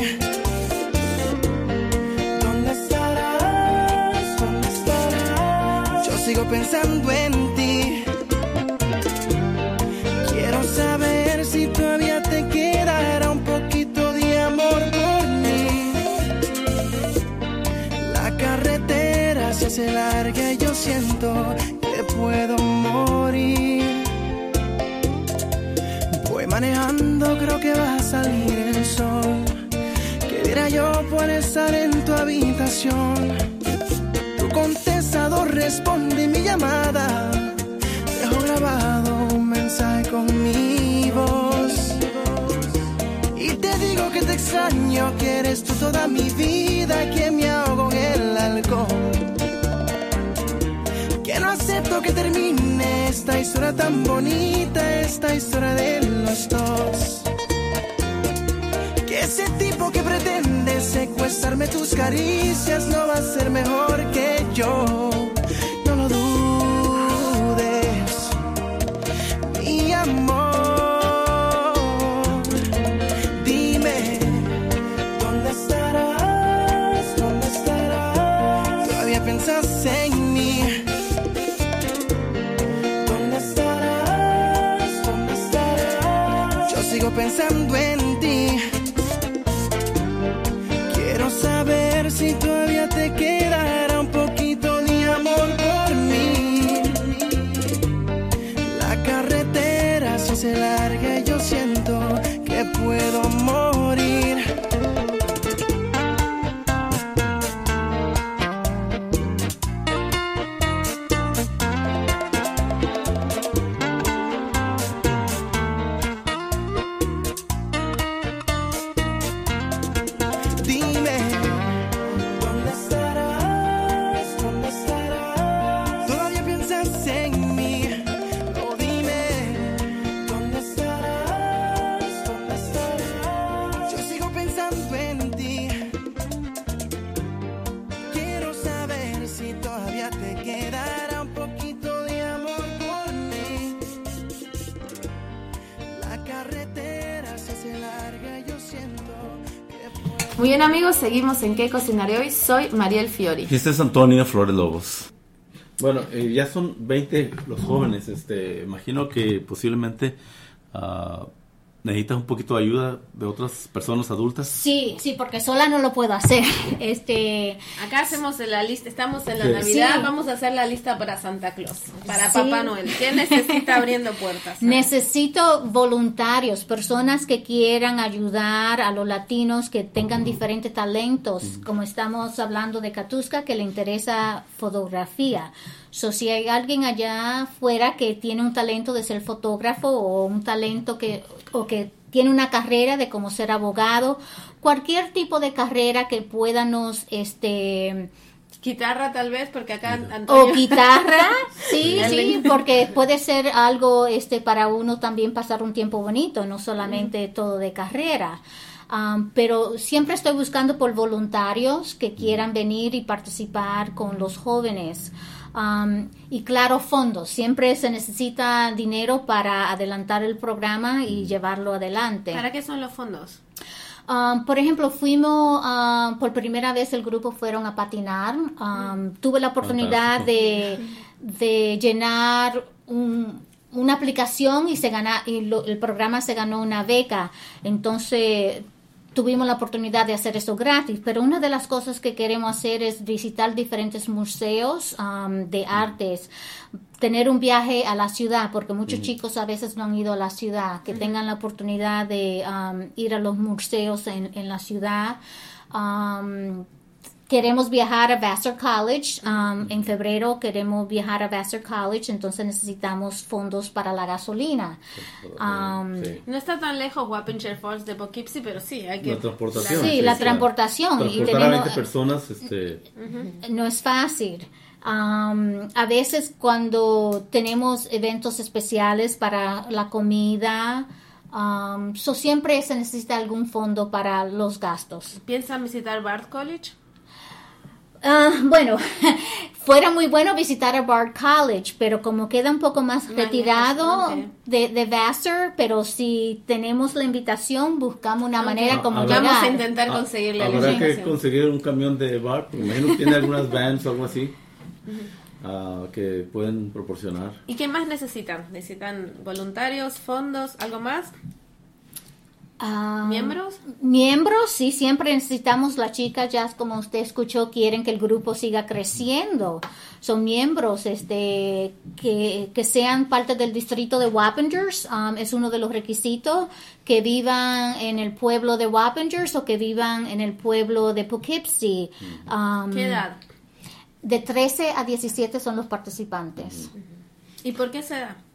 [SPEAKER 5] ¿Dónde estarás? ¿Dónde estarás? Yo sigo pensando en ti. Quiero saber si todavía te quedará un poquito de amor por mí. La carretera se hace larga y yo siento que puedo morir. Voy manejando, creo que va a salir el sol. ¿Qué diera yo por estar en tu habitación? Tu contestador responde mi llamada. Dejo grabado un mensaje con mi voz y te digo que te extraño, que eres tú toda mi vida, que me ahogo en el alcohol, que no acepto que termine esta historia tan bonita, esta historia de los dos, que ese tipo que pretende secuestrarme tus caricias no va a ser mejor que yo. No lo dudes, mi amor. Dime, ¿dónde estarás? ¿Dónde estarás? Todavía piensas en mí. ¿Dónde estarás? ¿Dónde estarás? Yo sigo pensando en ti. Quiero saber si todavía te quedará un poquito de amor por mí. La carretera se hace larga y yo siento que puedo morir.
[SPEAKER 2] Muy bien, amigos, seguimos en ¿Qué cocinaré hoy? Soy Mariel Fiori.
[SPEAKER 3] Y este es Antonio Flores Lobos. Bueno, eh, ya son veinte los jóvenes. Este, imagino que posiblemente uh, necesitas un poquito de ayuda de otras personas adultas.
[SPEAKER 6] Sí, sí, porque sola no lo puedo hacer. Este,
[SPEAKER 2] Acá hacemos la lista, estamos en la
[SPEAKER 3] Sí.
[SPEAKER 2] Navidad,
[SPEAKER 6] Sí.
[SPEAKER 2] vamos a hacer la lista para Santa Claus, para
[SPEAKER 6] Sí.
[SPEAKER 2] Papá Noel. ¿Quién necesita abriendo puertas?
[SPEAKER 6] necesito voluntarios, personas que quieran ayudar a los latinos que tengan diferentes talentos, como estamos hablando de Katuska, que le interesa fotografía. So, si hay alguien allá afuera que tiene un talento de ser fotógrafo o un talento que, o que tiene una carrera de como ser abogado, cualquier tipo de carrera que pueda nos, este...
[SPEAKER 2] Guitarra tal vez, porque acá Antonio...
[SPEAKER 6] O guitarra, sí,
[SPEAKER 2] Él
[SPEAKER 6] sí,
[SPEAKER 2] le-
[SPEAKER 6] porque puede ser algo este para uno también pasar un tiempo bonito, no solamente todo de carrera. Um, pero siempre estoy buscando por voluntarios que quieran venir y participar con los jóvenes. Um, y claro, fondos. Siempre se necesita dinero para adelantar el programa y llevarlo adelante.
[SPEAKER 2] ¿Para qué son los fondos?
[SPEAKER 6] Um, por ejemplo, fuimos, um, por primera vez el grupo fueron a patinar. Um, tuve la oportunidad de, de llenar un, una aplicación y se gana, y lo- el programa se ganó una beca. Entonces tuvimos la oportunidad de hacer eso gratis. Pero una de las cosas que queremos hacer es visitar diferentes museos um, de artes. Tener un viaje a la ciudad, porque muchos chicos a veces no han ido a la ciudad, que tengan la oportunidad de um, ir a los museos en, en la ciudad. Um, queremos viajar a Vassar College, um, en febrero queremos viajar a Vassar College, entonces necesitamos fondos para la gasolina. Um,
[SPEAKER 3] Sí.
[SPEAKER 2] No está tan lejos Wappinger Falls de Poughkeepsie, pero sí, hay que...
[SPEAKER 3] La transportación.
[SPEAKER 6] Sí, la
[SPEAKER 3] claro.
[SPEAKER 6] transportación. Y
[SPEAKER 3] Transportar a
[SPEAKER 6] tenemos-
[SPEAKER 3] veinte personas, este,
[SPEAKER 6] no es fácil. Um, a veces cuando tenemos eventos especiales para la comida, um, so siempre se necesita algún fondo para los gastos.
[SPEAKER 2] ¿Piensan visitar Bard College?
[SPEAKER 6] Ah, bueno, fuera muy bueno visitar a Bard College, pero como queda un poco más
[SPEAKER 2] Más
[SPEAKER 6] retirado
[SPEAKER 2] lejos, ok.
[SPEAKER 6] de, de Vassar, pero si tenemos la invitación, buscamos una
[SPEAKER 2] Ok.
[SPEAKER 6] manera como
[SPEAKER 3] Habrá-
[SPEAKER 2] Vamos a
[SPEAKER 6] llegar.
[SPEAKER 2] intentar conseguirle la
[SPEAKER 3] habrá que
[SPEAKER 2] información.
[SPEAKER 3] conseguir un camión de bar, porque imagino que tiene algunas vans o algo así, ah, que pueden proporcionar.
[SPEAKER 2] ¿Y qué más necesitan? ¿Necesitan voluntarios, fondos, algo más?
[SPEAKER 6] Ah,
[SPEAKER 2] ¿Miembros?
[SPEAKER 6] Miembros, sí, siempre necesitamos. Las chicas, ya como usted escuchó, quieren que el grupo siga creciendo. Son miembros este, que, que sean parte del distrito de Wappingers. Um, es uno de los requisitos, que vivan en el pueblo de Wappingers o que vivan en el pueblo de Poughkeepsie. Um,
[SPEAKER 2] ¿Qué edad?
[SPEAKER 6] De trece a diecisiete son los participantes.
[SPEAKER 2] ¿Y por qué se da?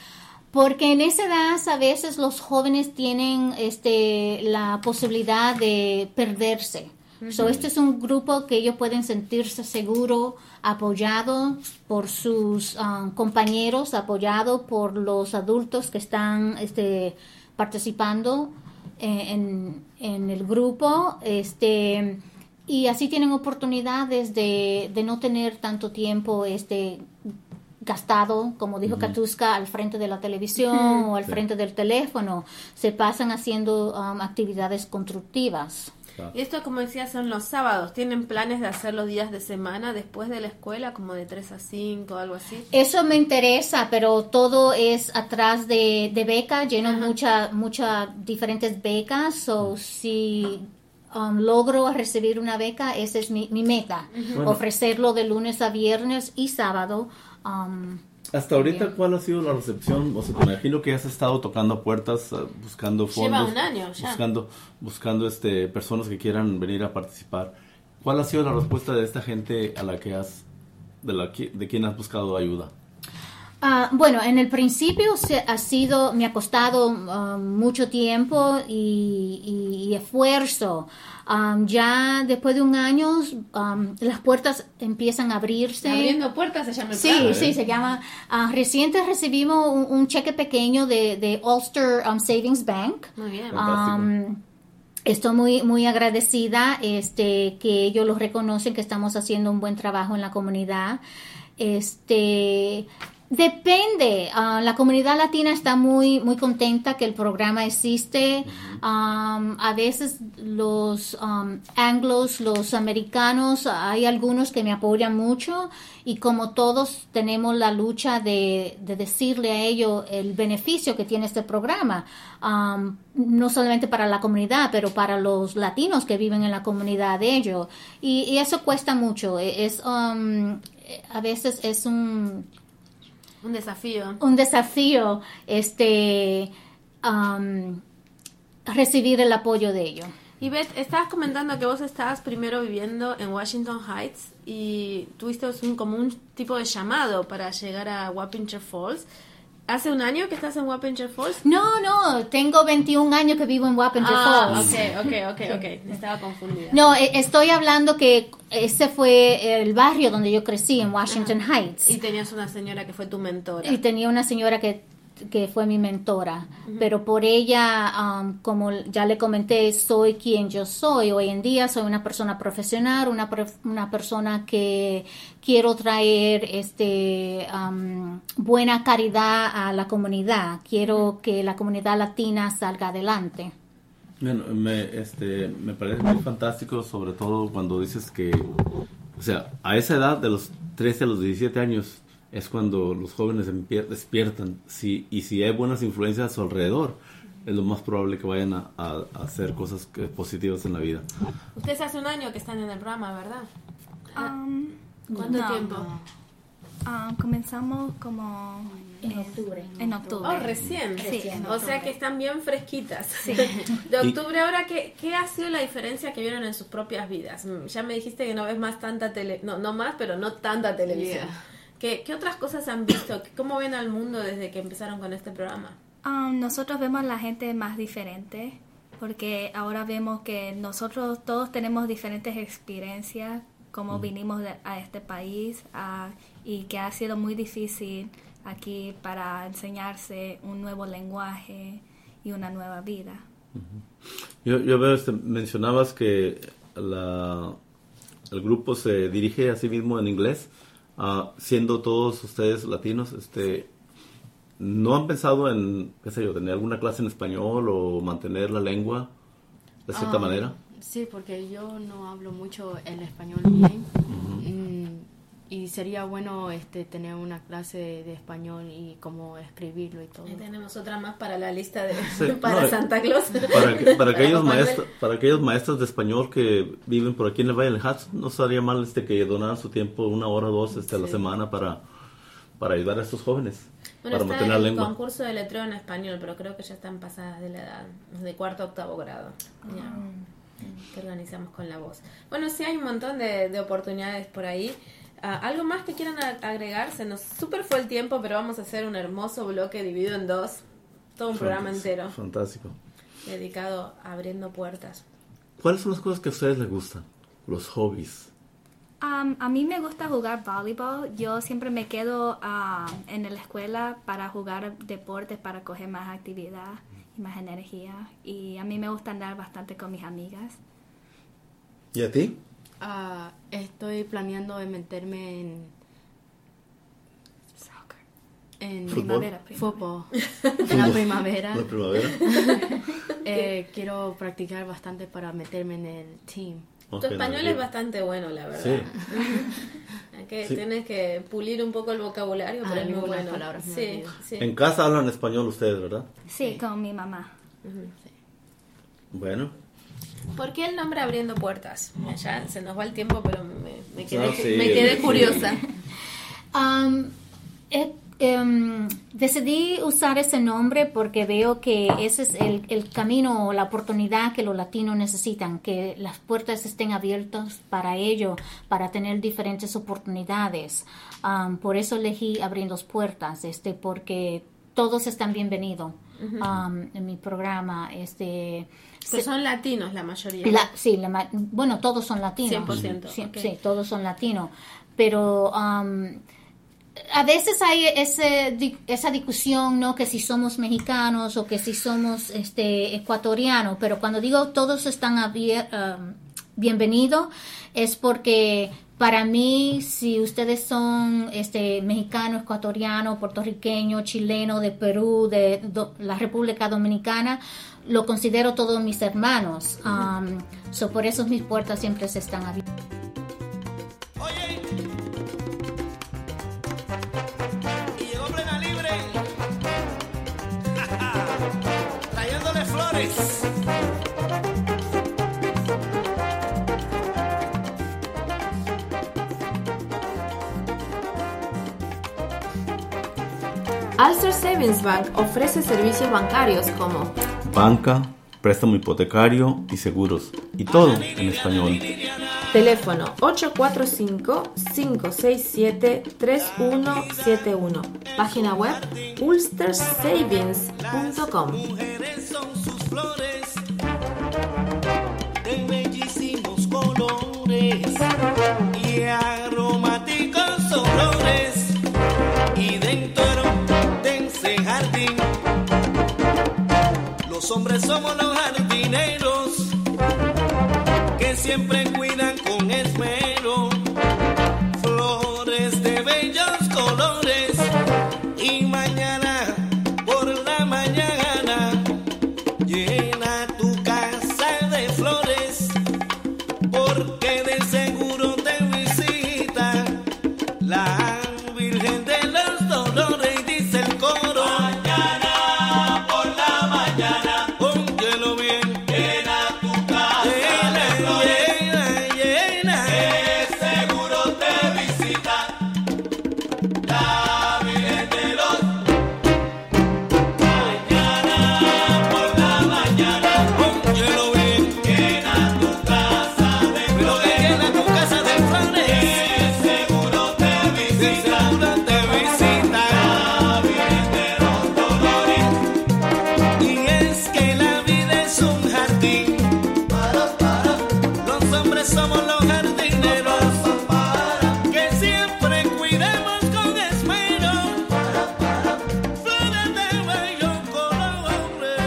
[SPEAKER 6] Porque en esa edad a veces los jóvenes tienen este la posibilidad de perderse. So, este es un grupo que ellos pueden sentirse seguros, apoyados por sus um, compañeros, apoyados por los adultos que están este, participando eh, en, en el grupo. Este, y así tienen oportunidades de, de no tener tanto tiempo este gastado, como dijo Katuska, al frente de la televisión o al
[SPEAKER 3] Sí.
[SPEAKER 6] frente del teléfono. Se pasan haciendo um, actividades constructivas.
[SPEAKER 3] Claro.
[SPEAKER 2] Y esto, como decía, son los sábados. ¿Tienen planes de hacer los días de semana después de la escuela, como de tres a cinco, algo así?
[SPEAKER 6] Eso me interesa, pero todo es atrás de, de beca. Lleno
[SPEAKER 2] Ajá.
[SPEAKER 6] muchas muchas diferentes becas. O si um, logro recibir una beca, esa es mi, mi meta.
[SPEAKER 3] Bueno.
[SPEAKER 6] Ofrecerlo de lunes a viernes y sábado. Um,
[SPEAKER 3] Hasta ahorita, ¿cuál ha sido la recepción? O sea, te imagino que has estado tocando puertas, ah, buscando fondos.
[SPEAKER 2] Lleva un año ya.
[SPEAKER 3] Buscando, buscando este, personas que quieran venir a participar. ¿Cuál ha sido la respuesta de esta gente a la que has, de la que, de quien has buscado ayuda?
[SPEAKER 6] Ah, bueno, en el principio se, ha sido, me ha costado um, mucho tiempo y, y- y esfuerzo. Um, ya después de un año, um, las puertas empiezan a abrirse.
[SPEAKER 2] Abriendo puertas se llama el
[SPEAKER 6] Sí,
[SPEAKER 2] programa.
[SPEAKER 6] sí, se llama. ah, reciente recibimos un, un cheque pequeño de, de Ulster um, Savings Bank.
[SPEAKER 2] Muy bien.
[SPEAKER 3] Fantástico.
[SPEAKER 6] Um, estoy muy, muy agradecida este, que ellos lo reconocen, que estamos haciendo un buen trabajo en la comunidad. Este, Depende. Uh, la comunidad latina está muy muy contenta que el programa existe. Um, a veces los um, anglos, los americanos, hay algunos que me apoyan mucho y como todos tenemos la lucha de, de decirle a ellos el beneficio que tiene este programa, um, no solamente para la comunidad, pero para los latinos que viven en la comunidad de ellos. Y, y eso cuesta mucho. Es um, a veces es un
[SPEAKER 2] Un desafío.
[SPEAKER 6] un desafío este um, recibir el apoyo de ellos.
[SPEAKER 2] Y Beth, estabas comentando que vos estabas primero viviendo en Washington Heights y tuviste un, como un tipo de llamado para llegar a Wappinger Falls. ¿Hace un año que estás en Wappinger Falls?
[SPEAKER 6] No, no, tengo veintiún años que vivo en Wappinger
[SPEAKER 2] Ah,
[SPEAKER 6] Falls.
[SPEAKER 2] ok, ok, ok, ok. Estaba confundida.
[SPEAKER 6] No, eh, estoy hablando que ese fue el barrio donde yo crecí, en Washington Heights.
[SPEAKER 2] Y tenías una señora que fue tu mentora.
[SPEAKER 6] Y tenía una señora que, que fue mi mentora, uh-huh. pero por ella, um, como ya le comenté, soy quien yo soy. Hoy en día soy una persona profesional, una, una persona que quiero traer este um, buena caridad a la comunidad. Quiero uh-huh. que la comunidad latina salga adelante.
[SPEAKER 3] Bueno, me, este, me parece muy fantástico, sobre todo cuando dices que, o sea, a esa edad de los trece a los diecisiete años, es cuando los jóvenes despiertan, sí, y si hay buenas influencias a su alrededor, es lo más probable que vayan a, a, a hacer cosas que, positivas en la vida.
[SPEAKER 2] Ustedes hace un año que están en el programa, ¿verdad?
[SPEAKER 7] Um,
[SPEAKER 2] ¿Cuánto
[SPEAKER 7] no,
[SPEAKER 2] tiempo?
[SPEAKER 7] Uh, comenzamos como
[SPEAKER 6] en eh, octubre.
[SPEAKER 7] En octubre.
[SPEAKER 2] Oh, recién.
[SPEAKER 7] Sí, en
[SPEAKER 2] o sea que están bien fresquitas.
[SPEAKER 7] Sí.
[SPEAKER 2] De octubre ahora, ¿qué, ¿qué ha sido la diferencia que vieron en sus propias vidas? Ya me dijiste que no ves más tanta tele, no, no más, pero no tanta televisión. Yeah. ¿Qué, ¿Qué otras cosas han visto? ¿Cómo ven al mundo desde que empezaron con este programa?
[SPEAKER 7] Um, nosotros vemos a la gente más diferente, porque ahora vemos que nosotros todos tenemos diferentes experiencias, cómo mm. vinimos de, a este país, uh, y que ha sido muy difícil aquí para enseñarse un nuevo lenguaje y una nueva vida.
[SPEAKER 3] Uh-huh. Yo, yo veo, este, mencionabas que la, el grupo se dirige a sí mismo en inglés. Uh, siendo todos ustedes latinos, este, ¿no han pensado en, qué sé yo, tener alguna clase en español o mantener la lengua de cierta
[SPEAKER 8] um,
[SPEAKER 3] manera?
[SPEAKER 8] Sí, porque yo no hablo mucho el español bien. Uh-huh. mm, y sería bueno este tener una clase de español y cómo escribirlo y todo.
[SPEAKER 2] Y tenemos otra más para la lista de
[SPEAKER 3] sí,
[SPEAKER 2] para
[SPEAKER 3] no,
[SPEAKER 2] Santa Claus.
[SPEAKER 3] Para, que, para, aquellos maestros, para aquellos maestros de español que viven por aquí en el Valle del Hudson, no sería mal este que donaran su tiempo una hora o dos este, a la sí. semana para, para ayudar a estos jóvenes.
[SPEAKER 2] Bueno,
[SPEAKER 3] para
[SPEAKER 2] está
[SPEAKER 3] mantener
[SPEAKER 2] el
[SPEAKER 3] la lengua.
[SPEAKER 2] concurso de letreo en español, pero creo que ya están pasadas de la edad, de cuarto a octavo grado. Oh. Ya, que organizamos con la voz. Bueno, sí hay un montón de, de oportunidades por ahí. Uh, ¿Algo más que quieran agregar? Se nos super fue el tiempo, pero vamos a hacer un hermoso bloque dividido en dos. Todo un Fantástico. programa entero.
[SPEAKER 3] Fantástico.
[SPEAKER 2] Dedicado a abriendo puertas.
[SPEAKER 3] ¿Cuáles son las cosas que a ustedes les gustan? Los hobbies.
[SPEAKER 7] Um, a mí me gusta jugar voleibol. Yo siempre me quedo uh, en la escuela para jugar deportes, para coger más actividad y más energía. Y a mí me gusta andar bastante con mis amigas.
[SPEAKER 3] ¿Y a ti?
[SPEAKER 8] Uh, estoy planeando de meterme en
[SPEAKER 7] soccer,
[SPEAKER 8] en
[SPEAKER 7] primavera, primavera.
[SPEAKER 8] fútbol, en la primavera.
[SPEAKER 3] La primavera.
[SPEAKER 8] eh, quiero practicar bastante para meterme en el team.
[SPEAKER 2] Okay, tu español no, es bastante bueno, la verdad. Sí. que sí. Tienes que pulir un poco el vocabulario, pero ah, es muy bueno.
[SPEAKER 8] Palabras
[SPEAKER 2] sí, sí.
[SPEAKER 3] En casa hablan español ustedes, ¿verdad?
[SPEAKER 7] Sí, sí. Con mi mamá.
[SPEAKER 2] Uh-huh. Sí.
[SPEAKER 3] Bueno.
[SPEAKER 2] ¿Por qué el nombre Abriendo Puertas? Ya se nos va el tiempo, pero me, me quedé,
[SPEAKER 3] no, sí,
[SPEAKER 2] me quedé sí. curiosa.
[SPEAKER 6] um, eh, um, decidí usar ese nombre porque veo que ese es el, el camino o la oportunidad que los latinos necesitan, que las puertas estén abiertas para ello, para tener diferentes oportunidades. Um, por eso elegí Abriendo Puertas, este, porque todos están bienvenidos. Uh-huh. Um, en mi programa este
[SPEAKER 2] pero son latinos la mayoría.
[SPEAKER 6] La, sí, la, bueno, todos son latinos.
[SPEAKER 2] cien por ciento.
[SPEAKER 6] Sí,
[SPEAKER 2] okay.
[SPEAKER 6] sí, todos son latinos. Pero um, a veces hay ese, esa discusión, ¿no? Que si somos mexicanos o que si somos este ecuatorianos. Pero cuando digo todos están abier- um, bienvenidos, es porque Para mí, si ustedes son este mexicano, ecuatoriano, puertorriqueño, chileno, de Perú, de do, la República Dominicana, lo considero todos mis hermanos. Um, so por eso mis puertas siempre se están abiertas.
[SPEAKER 1] Oye, y llegó Plena Libre, trayéndole flores.
[SPEAKER 2] Ulster Savings Bank ofrece servicios bancarios como
[SPEAKER 3] banca, préstamo hipotecario y seguros, y todo en español.
[SPEAKER 2] teléfono ocho cuatro cinco, cinco seis siete, tres uno siete uno, página web ulster savings punto com.
[SPEAKER 1] Mujeres son sus flores de bellísimos colores y aromáticos olores, y dentro de ese jardín los hombres somos los jardineros que siempre cuidan con esmero flores de bellos colores, y mañana por la mañana llena tu casa de flores, porque de seguro te visita la Virgen de los Dolores, y dice el coro: mañana por la mañana, óyelo bien, llena tu casa de flores, llena, llena, que seguro te visita la Virgen de los. Mañana por la mañana, óyelo bien, llena tu casa de flores, llena tu casa de flores, que seguro te visita, seguro te visita la Virgen de los Dolores. Y es que la vida es un jardín, los hombres somos los jardineros que siempre cuidamos con esmero flores de bellos colores.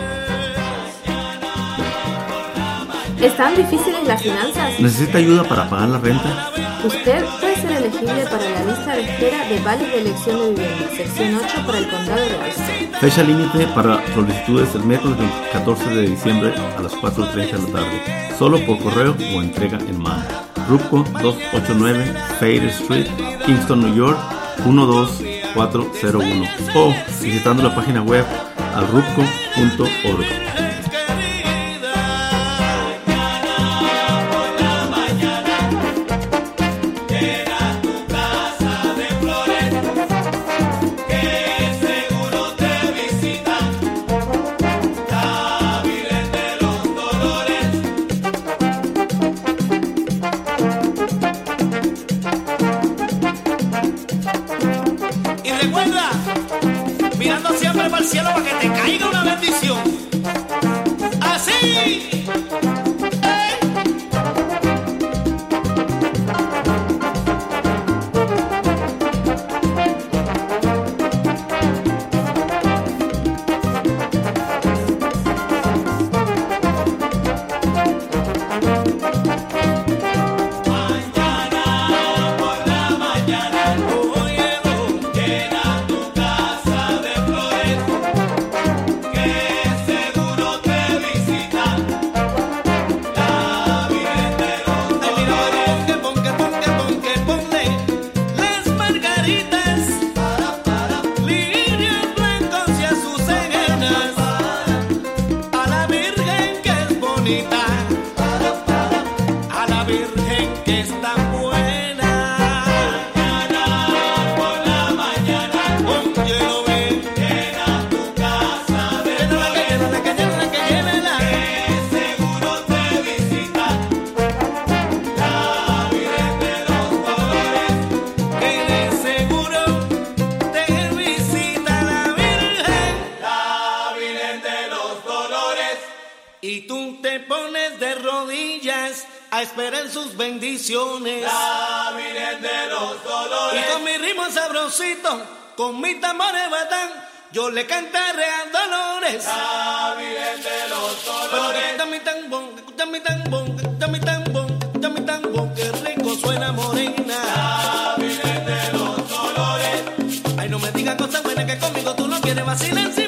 [SPEAKER 2] ¿Están difíciles las finanzas?
[SPEAKER 3] ¿Necesita ayuda para pagar la renta?
[SPEAKER 2] Usted puede ser elegible para la lista de espera de Vale de Elección de Vivienda, sección ocho para el condado de Ulster.
[SPEAKER 3] Fecha límite para solicitudes el miércoles catorce de diciembre a las cuatro treinta de la tarde, solo por correo o entrega en mano. Rupco doscientos ochenta y nueve Fair Street, Kingston, New York uno dos cuatro cero uno, o visitando la página web alrupco punto org.
[SPEAKER 1] Y recuerda, mirando siempre para el cielo para que te caiga una bendición. Así. A la Virgen que está buena. Mañana por la mañana, óyelo bien, llena tu casa de flores, llénala, que llénala, que llénala, que seguro te visita la Virgen de los Dolores, que de seguro te visita la Virgen, la Virgen de los Dolores. Y tú te pones de rodillas a esperar sus bendiciones. La Virgen de los Dolores. Y con mi ritmo sabrosito, con mi tambores batán, yo le cantaré a Dolores. La Virgen de los Dolores. Pero escucha mi tambón, escucha mi tambón, escucha mi tambón, escucha mi tambón, que rico suena. la morena. La Virgen de los Dolores. Ay, no me digas cosas buenas que conmigo tú no quieres más silencio.